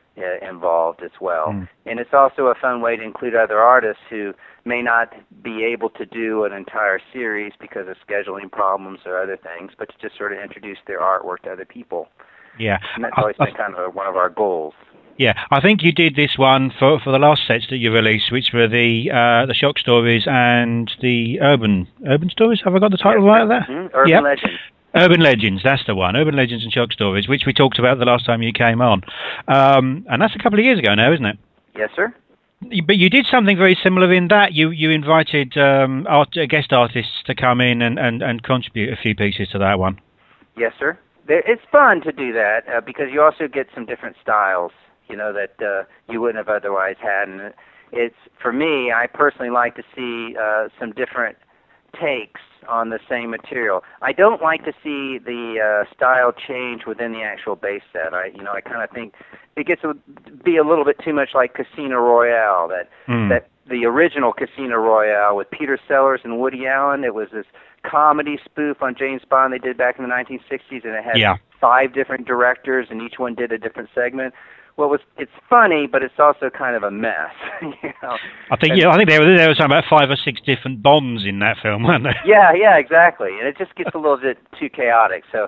involved as well. And it's also a fun way to include other artists who may not be able to do an entire series because of scheduling problems or other things, but to just sort of introduce their artwork to other people. Yeah. And that's always been kind of one of our goals. Yeah, I think you did this one for the last sets that you released, which were the shock stories and the urban stories. Have I got the title right there? Mm-hmm. Urban Legends. Urban Legends, that's the one. Urban Legends and Shock Stories, which we talked about the last time you came on. And that's a couple of years ago now, isn't it? Yes, sir. But you did something very similar in that. You invited guest artists to come in and contribute a few pieces to that one. Yes, sir. It's fun to do that because you also get some different styles, that you wouldn't have otherwise had. And it's, for me, I personally like to see some different takes on the same material. I don't like to see the style change within the actual base set. I kind of think it gets to be a little bit too much like Casino Royale. That the original Casino Royale with Peter Sellers and Woody Allen, it was this comedy spoof on James Bond they did back in the 1960s, and it had 5 different directors, and each one did a different segment. Well, it's funny, but it's also kind of a mess. I think there were about 5 or 6 different bombs in that film, weren't there? Yeah, exactly, and it just gets a little bit too chaotic. So,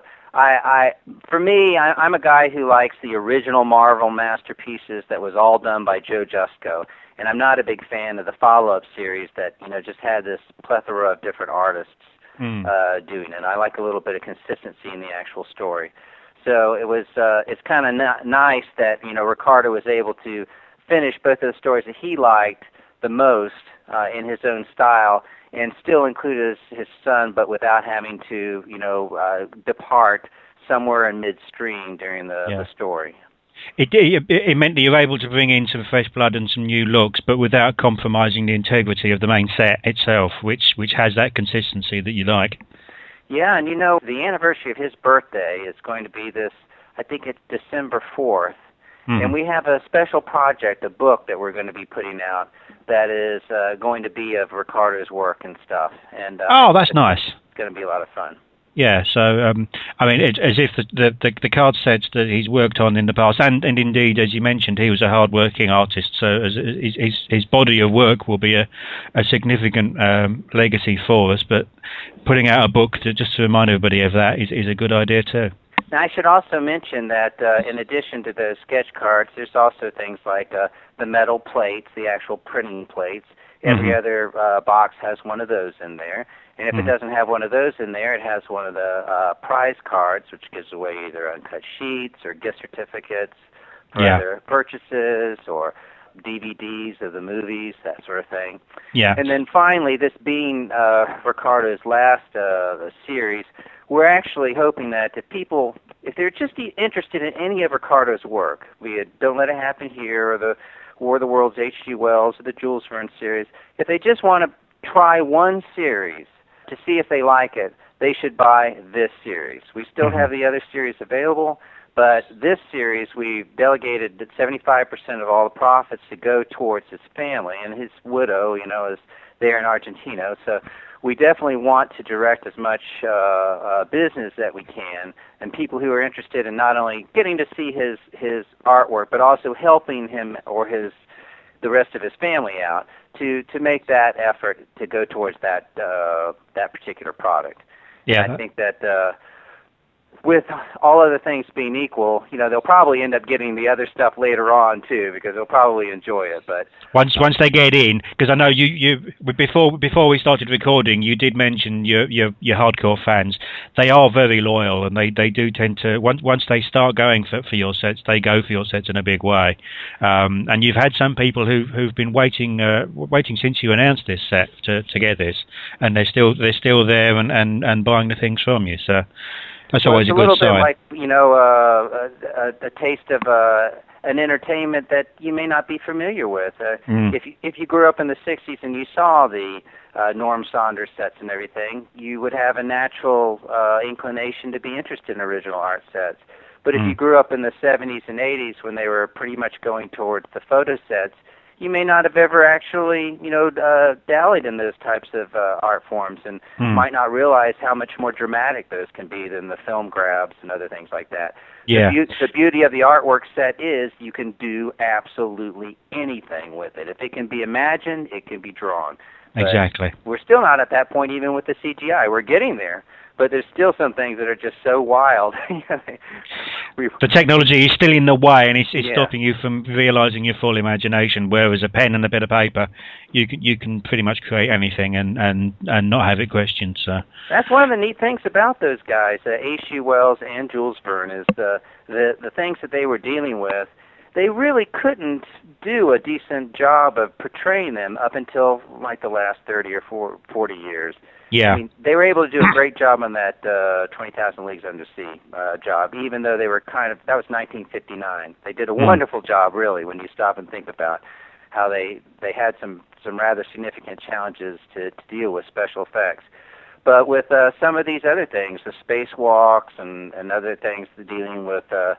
for me, I'm a guy who likes the original Marvel masterpieces that was all done by Joe Jusko, and I'm not a big fan of the follow-up series that just had this plethora of different artists doing it. I like a little bit of consistency in the actual story. So it's kind of nice that Ricardo was able to finish both of the stories that he liked the most in his own style, and still include his son, but without having to depart somewhere in midstream during the story. It meant that you were able to bring in some fresh blood and some new looks, but without compromising the integrity of the main set itself, which has that consistency that you like. Yeah, and the anniversary of his birthday is going to be I think it's December 4th, and we have a special project, a book that we're going to be putting out that is going to be of Ricardo's work and stuff. And that's nice. It's going to be a lot of fun. Yeah, so I mean, it's as if the card sets that he's worked on in the past, and indeed, as you mentioned, he was a hard-working artist. So his body of work will be a significant legacy for us. But putting out a book just to remind everybody of that is a good idea too. Now, I should also mention that in addition to the sketch cards, there's also things like the metal plates, the actual printing plates. Every other box has one of those in there. And if it doesn't have one of those in there, it has one of the prize cards, which gives away either uncut sheets or gift certificates for other purchases or DVDs of the movies, that sort of thing. Yeah. And then finally, this being Ricardo's last series, we're actually hoping that if they're just interested in any of Ricardo's work, be it Don't Let It Happen Here or the War of the Worlds, H.G. Wells, or the Jules Verne series, if they just want to try one series to see if they like it, they should buy this series. We still have the other series available, but this series we've delegated 75% of all the profits to go towards his family, and his widow, is there in Argentina. So we definitely want to direct as much business that we can, and people who are interested in not only getting to see his artwork, but also helping him or the rest of his family out to make that effort to go towards that particular product. Yeah, and I think that with all other things being equal, they'll probably end up getting the other stuff later on too, because they'll probably enjoy it. But once they get in, because I know you before we started recording, you did mention your hardcore fans. They are very loyal, and they do tend to once they start going for your sets, they go for your sets in a big way. And you've had some people who've been waiting since you announced this set to get this, and they're still there and buying the things from you. So. That's always a good sign. It's a little bit like, a taste of an entertainment that you may not be familiar with. If you grew up in the 60s and you saw the Norm Saunders sets and everything, you would have a natural inclination to be interested in original art sets. But if you grew up in the 70s and 80s when they were pretty much going towards the photo sets, you may not have ever actually, dallied in those types of art forms, and might not realize how much more dramatic those can be than the film grabs and other things like that. Yeah. The beauty of the artwork set is you can do absolutely anything with it. If it can be imagined, it can be drawn. But exactly. We're still not at that point even with the CGI. We're getting there. But there's still some things that are just so wild. The technology is still in the way, and it's stopping you from realizing your full imagination. Whereas a pen and a bit of paper, you can pretty much create anything and not have it questioned. So that's one of the neat things about those guys, H.G. Wells and Jules Verne, is the things that they were dealing with. They really couldn't do a decent job of portraying them up until like the last 30 or 40 years. Yeah. I mean, they were able to do a great job on that 20,000 Leagues Under Sea job, even though they were that was 1959. They did a wonderful job, really, when you stop and think about how they had some rather significant challenges to deal with special effects. But with some of these other things, the spacewalks and other things dealing with the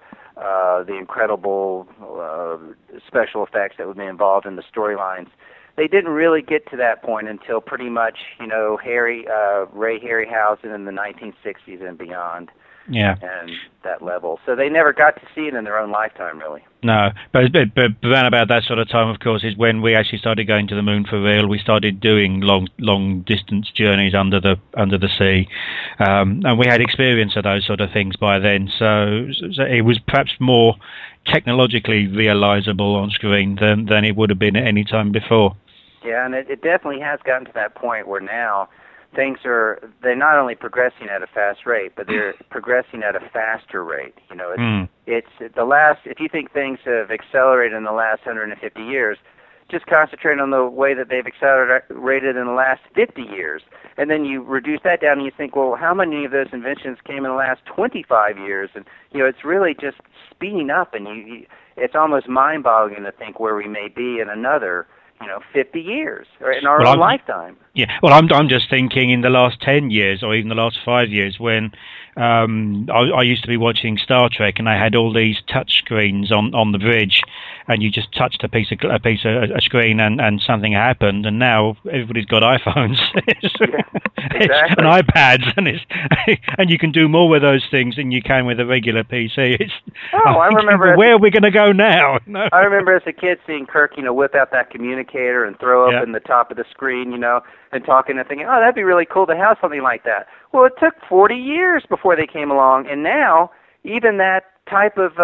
incredible special effects that would be involved in the storylines, they didn't really get to that point until pretty much, Ray Harryhausen in the 1960s and beyond. Yeah. And that level. So they never got to see it in their own lifetime, really. No, but around about that sort of time, of course, is when we actually started going to the moon for real. We started doing long distance journeys under the sea, and we had experience of those sort of things by then. So it was perhaps more technologically realizable on screen than it would have been at any time before. Yeah, and it definitely has gotten to that point where now they're not only progressing at a fast rate, but they're progressing at a faster rate. It's the last. If you think things have accelerated in the last 150 years, just concentrate on the way that they've accelerated in the last 50 years, and then you reduce that down and you think, well, how many of those inventions came in the last 25 years? And it's really just speeding up, and it's almost mind-boggling to think where we may be in another 50 years or in our own lifetime. Yeah, well, I'm just thinking in the last 10 years or even the last 5 years when I used to be watching Star Trek and they had all these touch screens on the bridge, and you just touched a screen and something happened, and now everybody's got iPhones Exactly. and iPads, and you can do more with those things than you can with a regular PC. I remember. Where are we going to go now? No. I remember as a kid seeing Kirk, whip out that communicator and throw up in the top of the screen, and talking and thinking, oh, that'd be really cool to have something like that. Well, it took 40 years before they came along, and now even that type of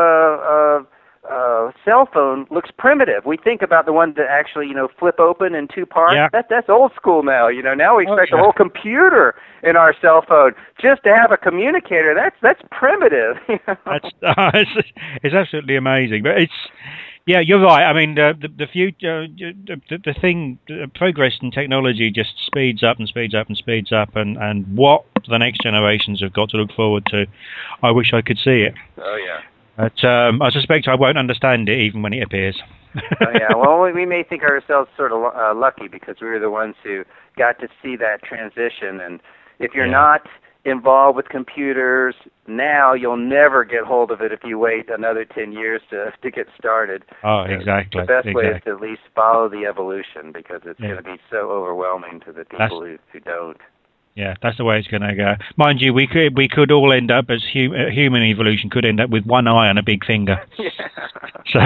cell phone looks primitive. We think about the ones that actually, flip open in two parts. Yeah. That's old school now. Now we expect a whole computer in our cell phone just to have a communicator. That's primitive. It's absolutely amazing, but yeah, you're right. I mean, the future, progress in technology just speeds up and speeds up and speeds up, and what the next generations have got to look forward to, I wish I could see it. Oh yeah. But I suspect I won't understand it even when it appears. Oh yeah. Well, we may think ourselves sort of lucky because we were the ones who got to see that transition. And if you're not involved with computers now, you'll never get hold of it if you wait another 10 years to get started. Oh, exactly. The best way is to at least follow the evolution, because it's going to be so overwhelming to the people who don't. Yeah, that's the way it's going to go. Mind you, we could all end up as human evolution could end up with one eye and a big finger. Yeah. So,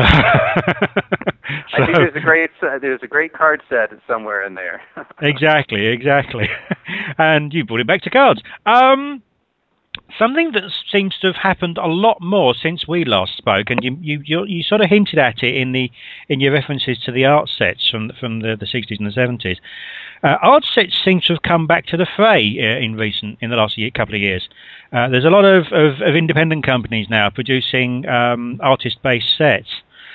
I think there's a great card set somewhere in there. Exactly. And you brought it back to cards. Something that seems to have happened a lot more since we last spoke, and you sort of hinted at it in your references to the art sets from the 60s and the 70s. Art sets seem to have come back to the fray in the last couple of years. There's a lot of independent companies now producing artist-based sets.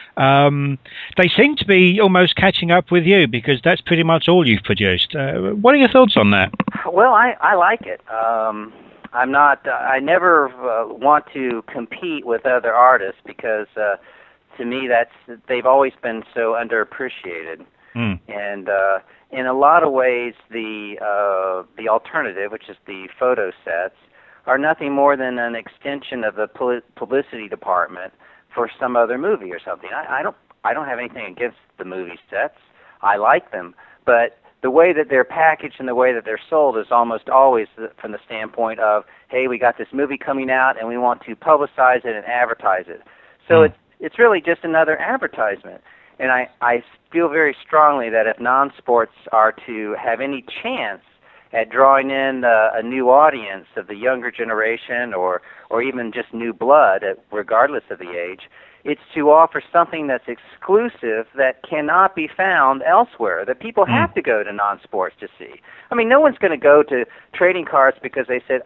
They seem to be almost catching up with you, because that's pretty much all you've produced. What are your thoughts on that? Well, I like it. I'm not. I never want to compete with other artists, because to me they've always been so underappreciated. And in a lot of ways, the alternative, which is the photo sets, are nothing more than an extension of the publicity department for some other movie or something. I don't have anything against the movie sets. I like them, but the way that they're packaged and the way that they're sold is almost always from the standpoint of, hey, we got this movie coming out and we want to publicize it and advertise it. So it's really just another advertisement. And I feel very strongly that if non-sports are to have any chance at drawing in a new audience of the younger generation, or even just new blood, regardless of the age, it's to offer something that's exclusive that cannot be found elsewhere, that people have to go to non-sports to see. I mean, no one's going to go to trading cards because they said,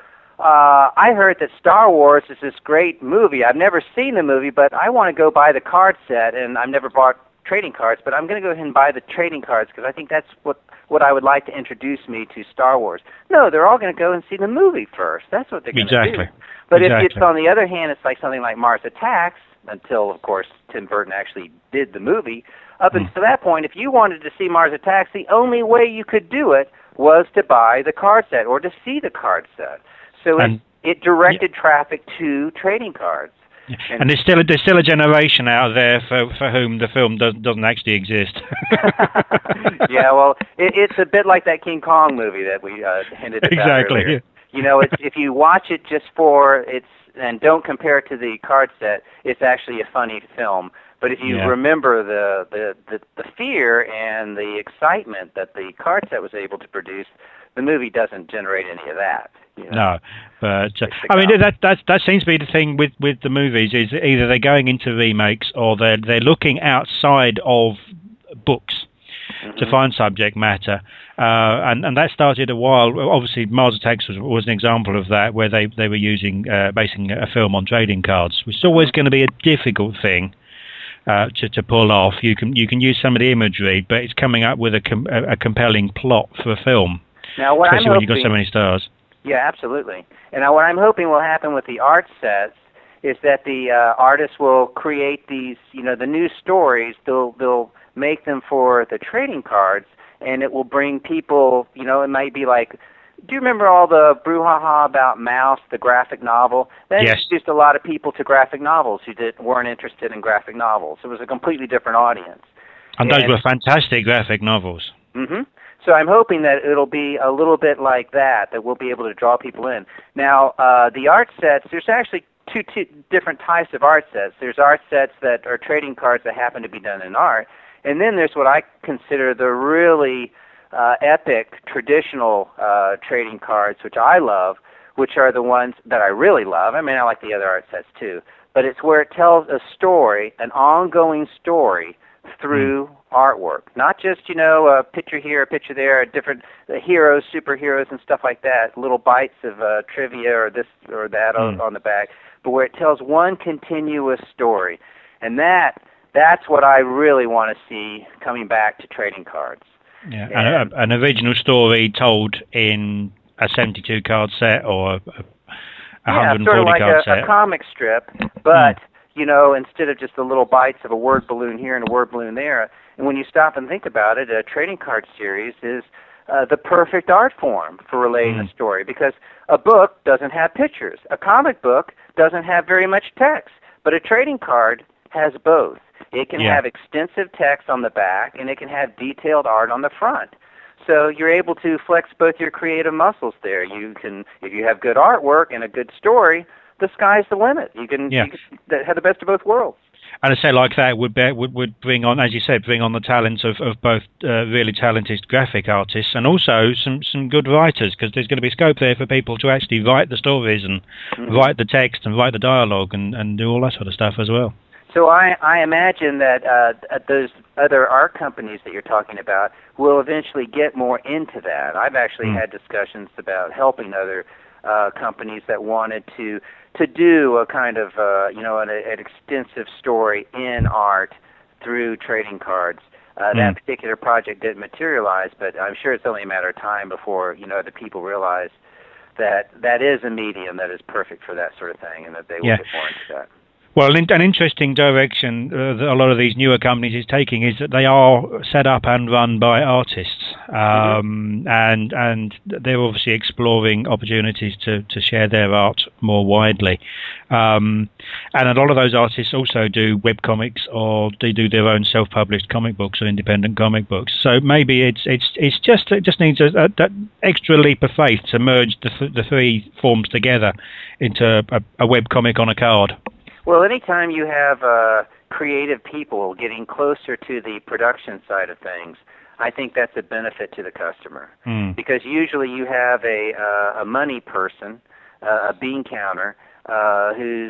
I heard that Star Wars is this great movie. I've never seen the movie, but I want to go buy the card set, and I've never bought trading cards, but I'm going to go ahead and buy the trading cards because I think that's what I would like to introduce me to Star Wars. No, they're all going to go and see the movie first. That's what they're going to do. But if it's, on the other hand, it's like something like Mars Attacks, until, of course, Tim Burton actually did the movie. Up until that point, if you wanted to see Mars Attacks, the only way you could do it was to buy the card set or to see the card set. So it directed traffic to trading cards. And there's still a generation out there for whom the film doesn't actually exist. Yeah, well, it's a bit like that King Kong movie that we hinted about earlier. Yeah. You know, if you watch it just for and don't compare it to the card set, it's actually a funny film. But if you remember the fear and the excitement that the card set was able to produce, the movie doesn't generate any of that. You know? No, but I mean that seems to be the thing with the movies, is either they're going into remakes or they're looking outside of books to find subject matter, and that started a while. Obviously, Mars Attacks was an example of that, where they were basing a film on trading cards, which is always going to be a difficult thing to pull off. You can use some of the imagery, but it's coming up with a compelling plot for a film. Now, especially when you've got so many stars. Yeah, absolutely. And now what I'm hoping will happen with the art sets is that the artists will create these, the new stories. They'll make them for the trading cards, and it will bring people, it might be like do you remember all the brouhaha about Mouse, the graphic novel? That introduced a lot of people to graphic novels who weren't interested in graphic novels. It was a completely different audience. And those were fantastic graphic novels. Mm-hmm. So I'm hoping that it'll be a little bit like that we'll be able to draw people in. Now, the art sets, there's actually two different types of art sets. There's art sets that are trading cards that happen to be done in art, and then there's what I consider the really epic traditional trading cards, which I love, which are the ones that I really love. I mean, I like the other art sets too, but it's where it tells a story, an ongoing story, through artwork. Not just, a picture here, a picture there, different heroes, superheroes, and stuff like that, little bites of trivia or this or that on the back, but where it tells one continuous story. And that's what I really want to see coming back to trading cards. Yeah, and an original story told in a 72-card set or a 140-card sort of like set. a comic strip, but instead of just the little bites of a word balloon here and a word balloon there. And when you stop and think about it, a trading card series is the perfect art form for relaying a story, because a book doesn't have pictures. A comic book doesn't have very much text, but a trading card has both. It can have extensive text on the back, and it can have detailed art on the front. So you're able to flex both your creative muscles there. You can, if you have good artwork and a good story, the sky's the limit. You can have the best of both worlds. And a set like that would bring on, as you said, the talents of both really talented graphic artists and also some good writers, because there's going to be scope there for people to actually write the stories and write the text and write the dialogue and do all that sort of stuff as well. So I imagine that those other art companies that you're talking about will eventually get more into that. I've actually had discussions about helping other companies that wanted to do a kind of an extensive story in art through trading cards. That particular project didn't materialize, but I'm sure it's only a matter of time before the people realize that is a medium that is perfect for that sort of thing, and that they will get more into that. Well, an interesting direction that a lot of these newer companies is taking is that they are set up and run by artists, and they're obviously exploring opportunities to share their art more widely. And a lot of those artists also do webcomics, or they do their own self-published comic books or independent comic books. So maybe it just needs that extra leap of faith to merge the three forms together into a webcomic on a card. Well, anytime you have creative people getting closer to the production side of things, I think that's a benefit to the customer. Because usually you have a money person, a bean counter, who's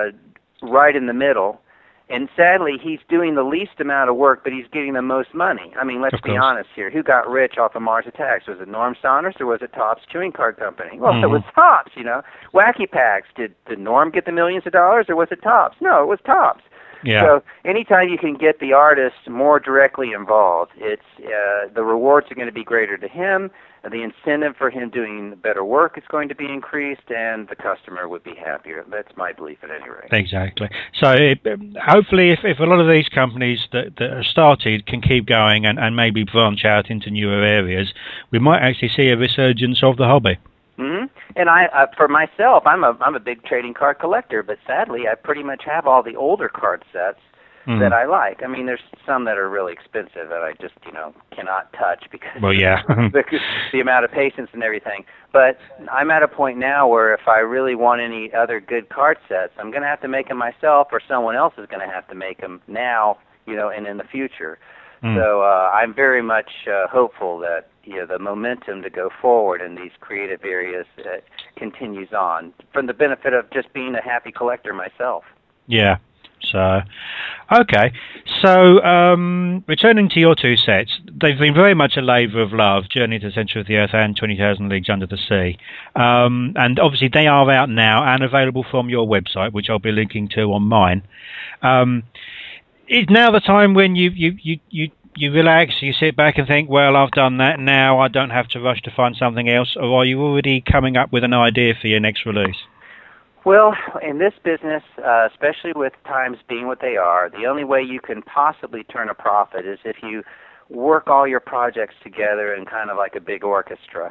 right in the middle, and sadly he's doing the least amount of work, but he's getting the most money. I mean, let's be honest here. Who got rich off of Mars Attacks? Was it Norm Saunders or was it Topps Chewing Card Company? Well, it was Topps, Wacky Packs. Did Norm get the millions of dollars or was it Topps? No, it was Topps. Yeah. So anytime you can get the artist more directly involved, it's the rewards are going to be greater to him. The incentive for him doing better work is going to be increased, and the customer would be happier. That's my belief at any rate. Exactly. So hopefully if a lot of these companies that are started can keep going and maybe branch out into newer areas, we might actually see a resurgence of the hobby. Mm-hmm. And I for myself, I'm a big trading card collector, but sadly I pretty much have all the older card sets that I like. I mean, there's some that are really expensive that I just, cannot touch because the amount of patience and everything. But I'm at a point now where if I really want any other good card sets, I'm going to have to make them myself, or someone else is going to have to make them now, and in the future. So I'm very much hopeful that the momentum to go forward in these creative areas continues on, from the benefit of just being a happy collector myself. Yeah. So, okay. So, returning to your two sets, they've been very much a labour of love, Journey to the Centre of the Earth and 20,000 Leagues Under the Sea. And obviously they are out now and available from your website, which I'll be linking to on mine. Is now the time when you relax, you sit back and think, well, I've done that, now I don't have to rush to find something else, or are you already coming up with an idea for your next release? Well, in this business, especially with times being what they are, the only way you can possibly turn a profit is if you work all your projects together in kind of like a big orchestra.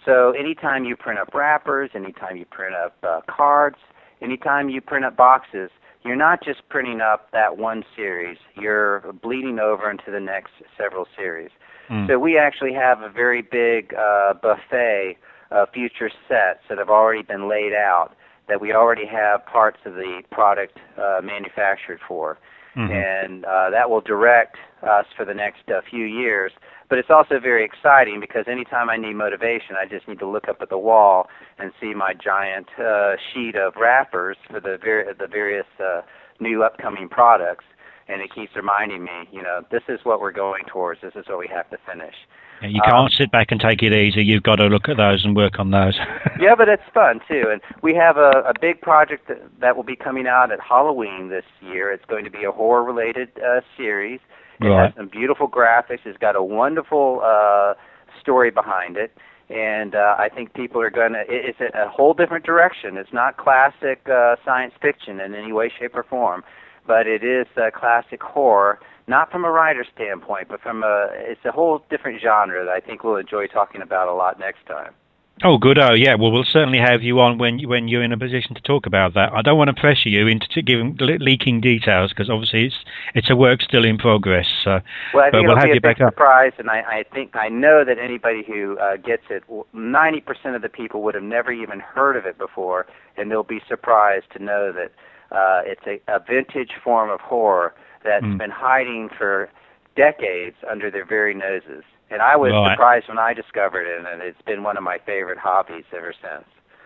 So anytime you print up wrappers, anytime you print up cards, anytime you print up boxes, you're not just printing up that one series. You're bleeding over into the next several series. So we actually have a very big buffet of future sets that have already been laid out, that we already have parts of the product manufactured for. And that will direct us for the next few years. But it's also very exciting because anytime I need motivation, I just need to look up at the wall and see my giant sheet of wrappers for the various new upcoming products, and it keeps reminding me, this is what we're going towards. This is what we have to finish. Yeah, you can't sit back and take it easy. You've got to look at those and work on those. Yeah, but it's fun, too. And we have a big project that will be coming out at Halloween this year. It's going to be a horror-related series. It has some beautiful graphics. It's got a wonderful story behind it. And I think people are going to... It's a whole different direction. It's not classic science fiction in any way, shape, or form. But it is classic horror, not from a writer's standpoint, but it's a whole different genre that I think we'll enjoy talking about a lot next time. Oh, good. Oh, yeah. Well, we'll certainly have you on when you're in a position to talk about that. I don't want to pressure you into leaking details because obviously it's a work still in progress. Well, I think we'll have be a big back surprise, and I know that anybody who gets it, 90% of the people would have never even heard of it before, and they'll be surprised to know that it's a vintage form of horror that's been hiding for decades under their very noses. And I was surprised when I discovered it, and it's been one of my favorite hobbies ever since.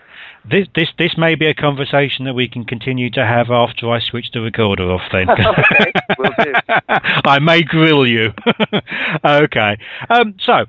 This may be a conversation that we can continue to have after I switch the recorder off then. Okay, will do. I may grill you. Okay. So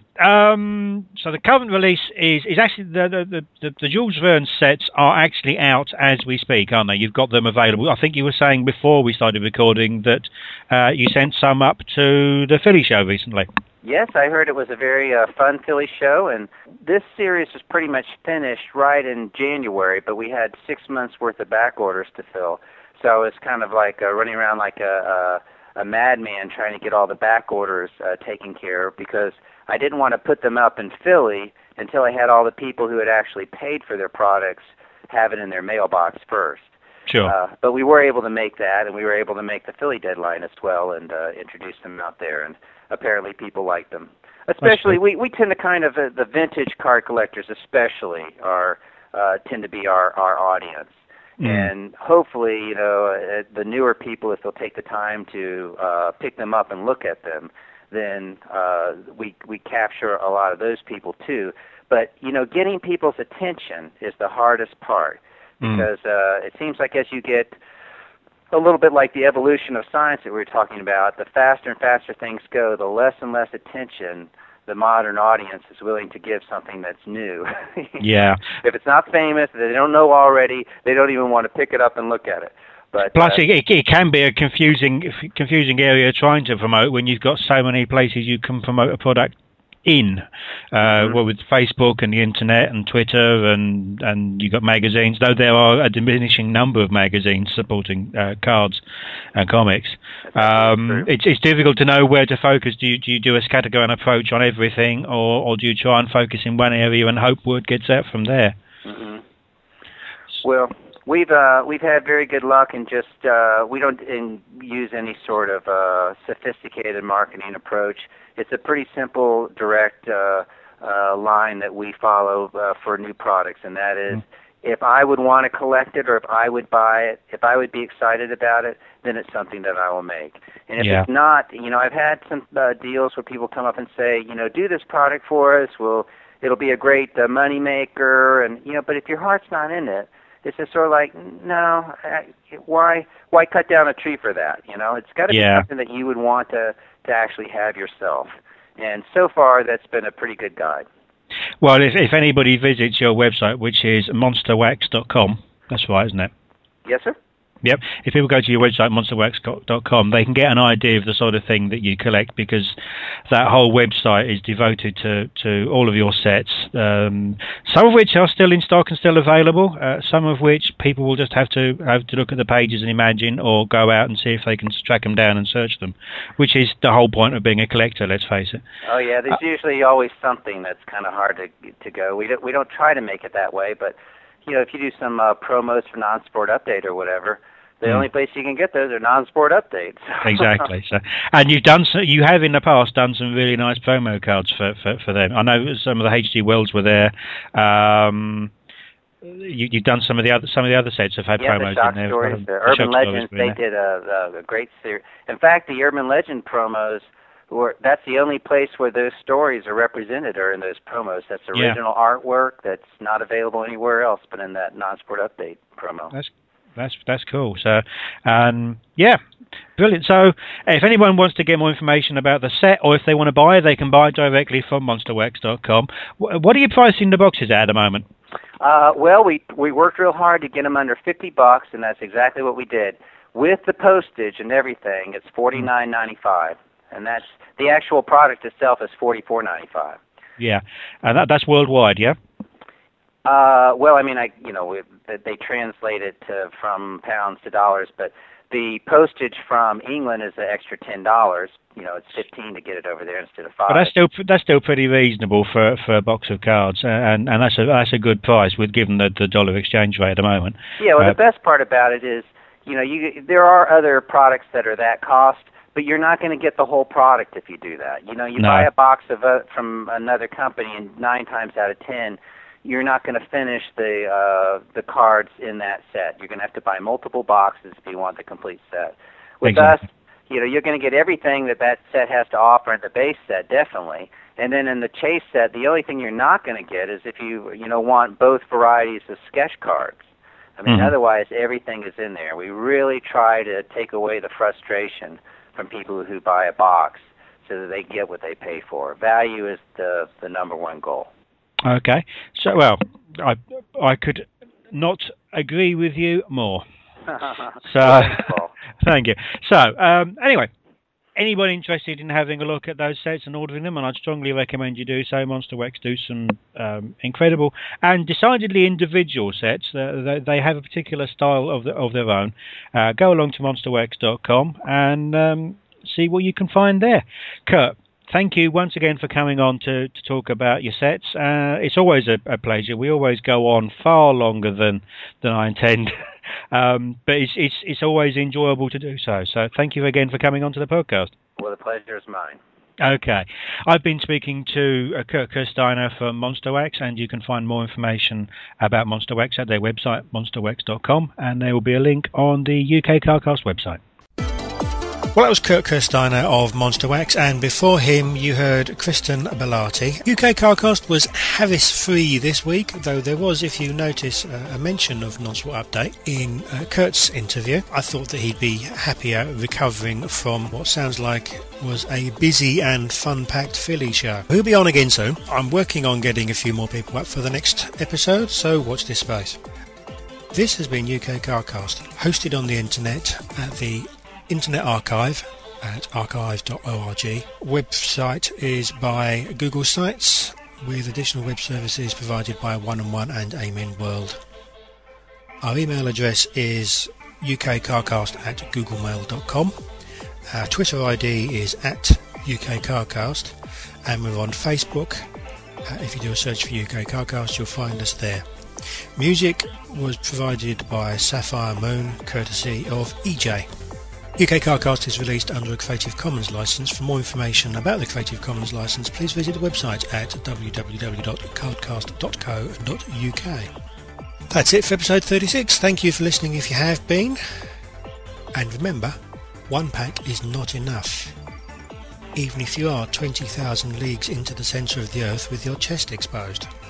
the current release is actually the Jules Verne sets are actually out as we speak, aren't they? You've got them available. I think you were saying before we started recording that you sent some up to the Philly show recently. Yes, I heard it was a very fun Philly show, and this series was pretty much finished right in January, but we had 6 months' worth of back orders to fill. So it's kind of like running around like a madman trying to get all the back orders taken care of because I didn't want to put them up in Philly until I had all the people who had actually paid for their products have it in their mailbox first. Sure. But we were able to make that, and we were able to make the Philly deadline as well and introduce them out there, and apparently people like them. Especially, we tend to kind of, the vintage card collectors especially tend to be our audience. And hopefully, the newer people, if they'll take the time to pick them up and look at them, then we capture a lot of those people too. But, getting people's attention is the hardest part because it seems like as you get a little bit like the evolution of science that we were talking about, the faster and faster things go, the less and less attention the modern audience is willing to give something that's new. Yeah. If it's not famous, they don't know already, they don't even want to pick it up and look at it. But plus, it can be a confusing area trying to promote when you've got so many places you can promote a product in. Well, with Facebook and the internet and Twitter and you've got magazines, though there are a diminishing number of magazines supporting cards and comics. It's difficult to know where to focus. Do you do a scattergun approach on everything, or do you try and focus in one area and hope word gets out from there? Well, we've had very good luck in just we don't use any sort of sophisticated marketing approach. It's a pretty simple, direct line that we follow for new products, and that is if I would want to collect it or if I would buy it, if I would be excited about it, then it's something that I will make. And if it's not, I've had some deals where people come up and say, do this product for us, it'll be a great money maker, and but if your heart's not in it, it's just sort of like, no, why cut down a tree for that? It's got to be something that you would want to actually have yourself. And so far, that's been a pretty good guide. Well, if anybody visits your website, which is monsterwax.com, that's right, isn't it? Yes, sir. Yep. If people go to your website, monsterwax.com, they can get an idea of the sort of thing that you collect, because that whole website is devoted to all of your sets, some of which are still in stock and still available, some of which people will just have to look at the pages and imagine, or go out and see if they can track them down and search them, which is the whole point of being a collector, let's face it. Oh, yeah, there's usually always something that's kind of hard to go. We don't try to make it that way, but if you do some promos for Non-Sport Update or whatever, the only place you can get those are Non-Sport Updates. Exactly. So, and you have in the past done some really nice promo cards for them. I know some of the HD Worlds were there. You've done some of the other sets have had promos the in there. Stories, the Urban Legends, they did a great series. In fact, the Urban Legend promos, that's the only place where those stories are represented, or in those promos. That's original artwork that's not available anywhere else but in that Non-Sport Update promo. That's cool. So, brilliant. So, if anyone wants to get more information about the set, or if they want to buy, they can buy directly from monsterwax.com. What are you pricing the boxes at the moment? Well, we worked real hard to get them under $50, and that's exactly what we did. With the postage and everything, it's $49.95, and that's the actual product itself is $44.95. Yeah, and that's worldwide, yeah. Well, I mean, they translate it from pounds to dollars, but the postage from England is an extra $10. It's $15 to get it over there instead of $5. But that's still pretty reasonable for a box of cards, and that's a good price given the dollar exchange rate at the moment. Yeah, well, the best part about it is, there are other products that are that cost, but you're not going to get the whole product if you do that. You buy a box from another company, and 9 times out of 10. You're not going to finish the cards in that set. You're going to have to buy multiple boxes if you want the complete set. With us, you're going to get everything that set has to offer in the base set, definitely. And then in the chase set, the only thing you're not going to get is if you want both varieties of sketch cards. I mean, otherwise everything is in there. We really try to take away the frustration from people who buy a box so that they get what they pay for. Value is the number one goal. Okay. So, well, I could not agree with you more. So, thank you. So, anyway, anybody interested in having a look at those sets and ordering them, and I'd strongly recommend you do so. Monsterwax do some incredible and decidedly individual sets. They have a particular style of their own. Go along to monsterwax.com and see what you can find there. Kurt, thank you once again for coming on to talk about your sets. It's always a pleasure. We always go on far longer than I intend, but it's always enjoyable to do so. So thank you again for coming on to the podcast. Well, the pleasure is mine. Okay. I've been speaking to Kurt Kirsteiner from Monsterwax, and you can find more information about Monsterwax at their website, monsterwax.com, and there will be a link on the UK Carcast website. Well, that was Kurt Kirsteiner of Monsterwax, and before him you heard Kristen Bellarti. UK Carcast was Harris-free this week, though there was, if you notice, a mention of Non-Sport Update in Kurt's interview. I thought that he'd be happier recovering from what sounds like was a busy and fun-packed Philly show. He'll be on again soon. I'm working on getting a few more people up for the next episode, so watch this space. This has been UK Carcast, hosted on the internet at the Internet Archive at archive.org. Website is by Google Sites, with additional web services provided by One-on-One and Amen World. Our email address is ukcarcast@googlemail.com. Our Twitter ID is @UKCarcast, and we're on Facebook. If you do a search for UK Carcast, you'll find us there. Music was provided by Sapphire Moon, courtesy of EJ. UK Carcast is released under a Creative Commons license. For more information about the Creative Commons license, please visit the website at www.cardcast.co.uk. That's it for episode 36. Thank you for listening if you have been. And remember, one pack is not enough, even if you are 20,000 leagues into the centre of the earth with your chest exposed.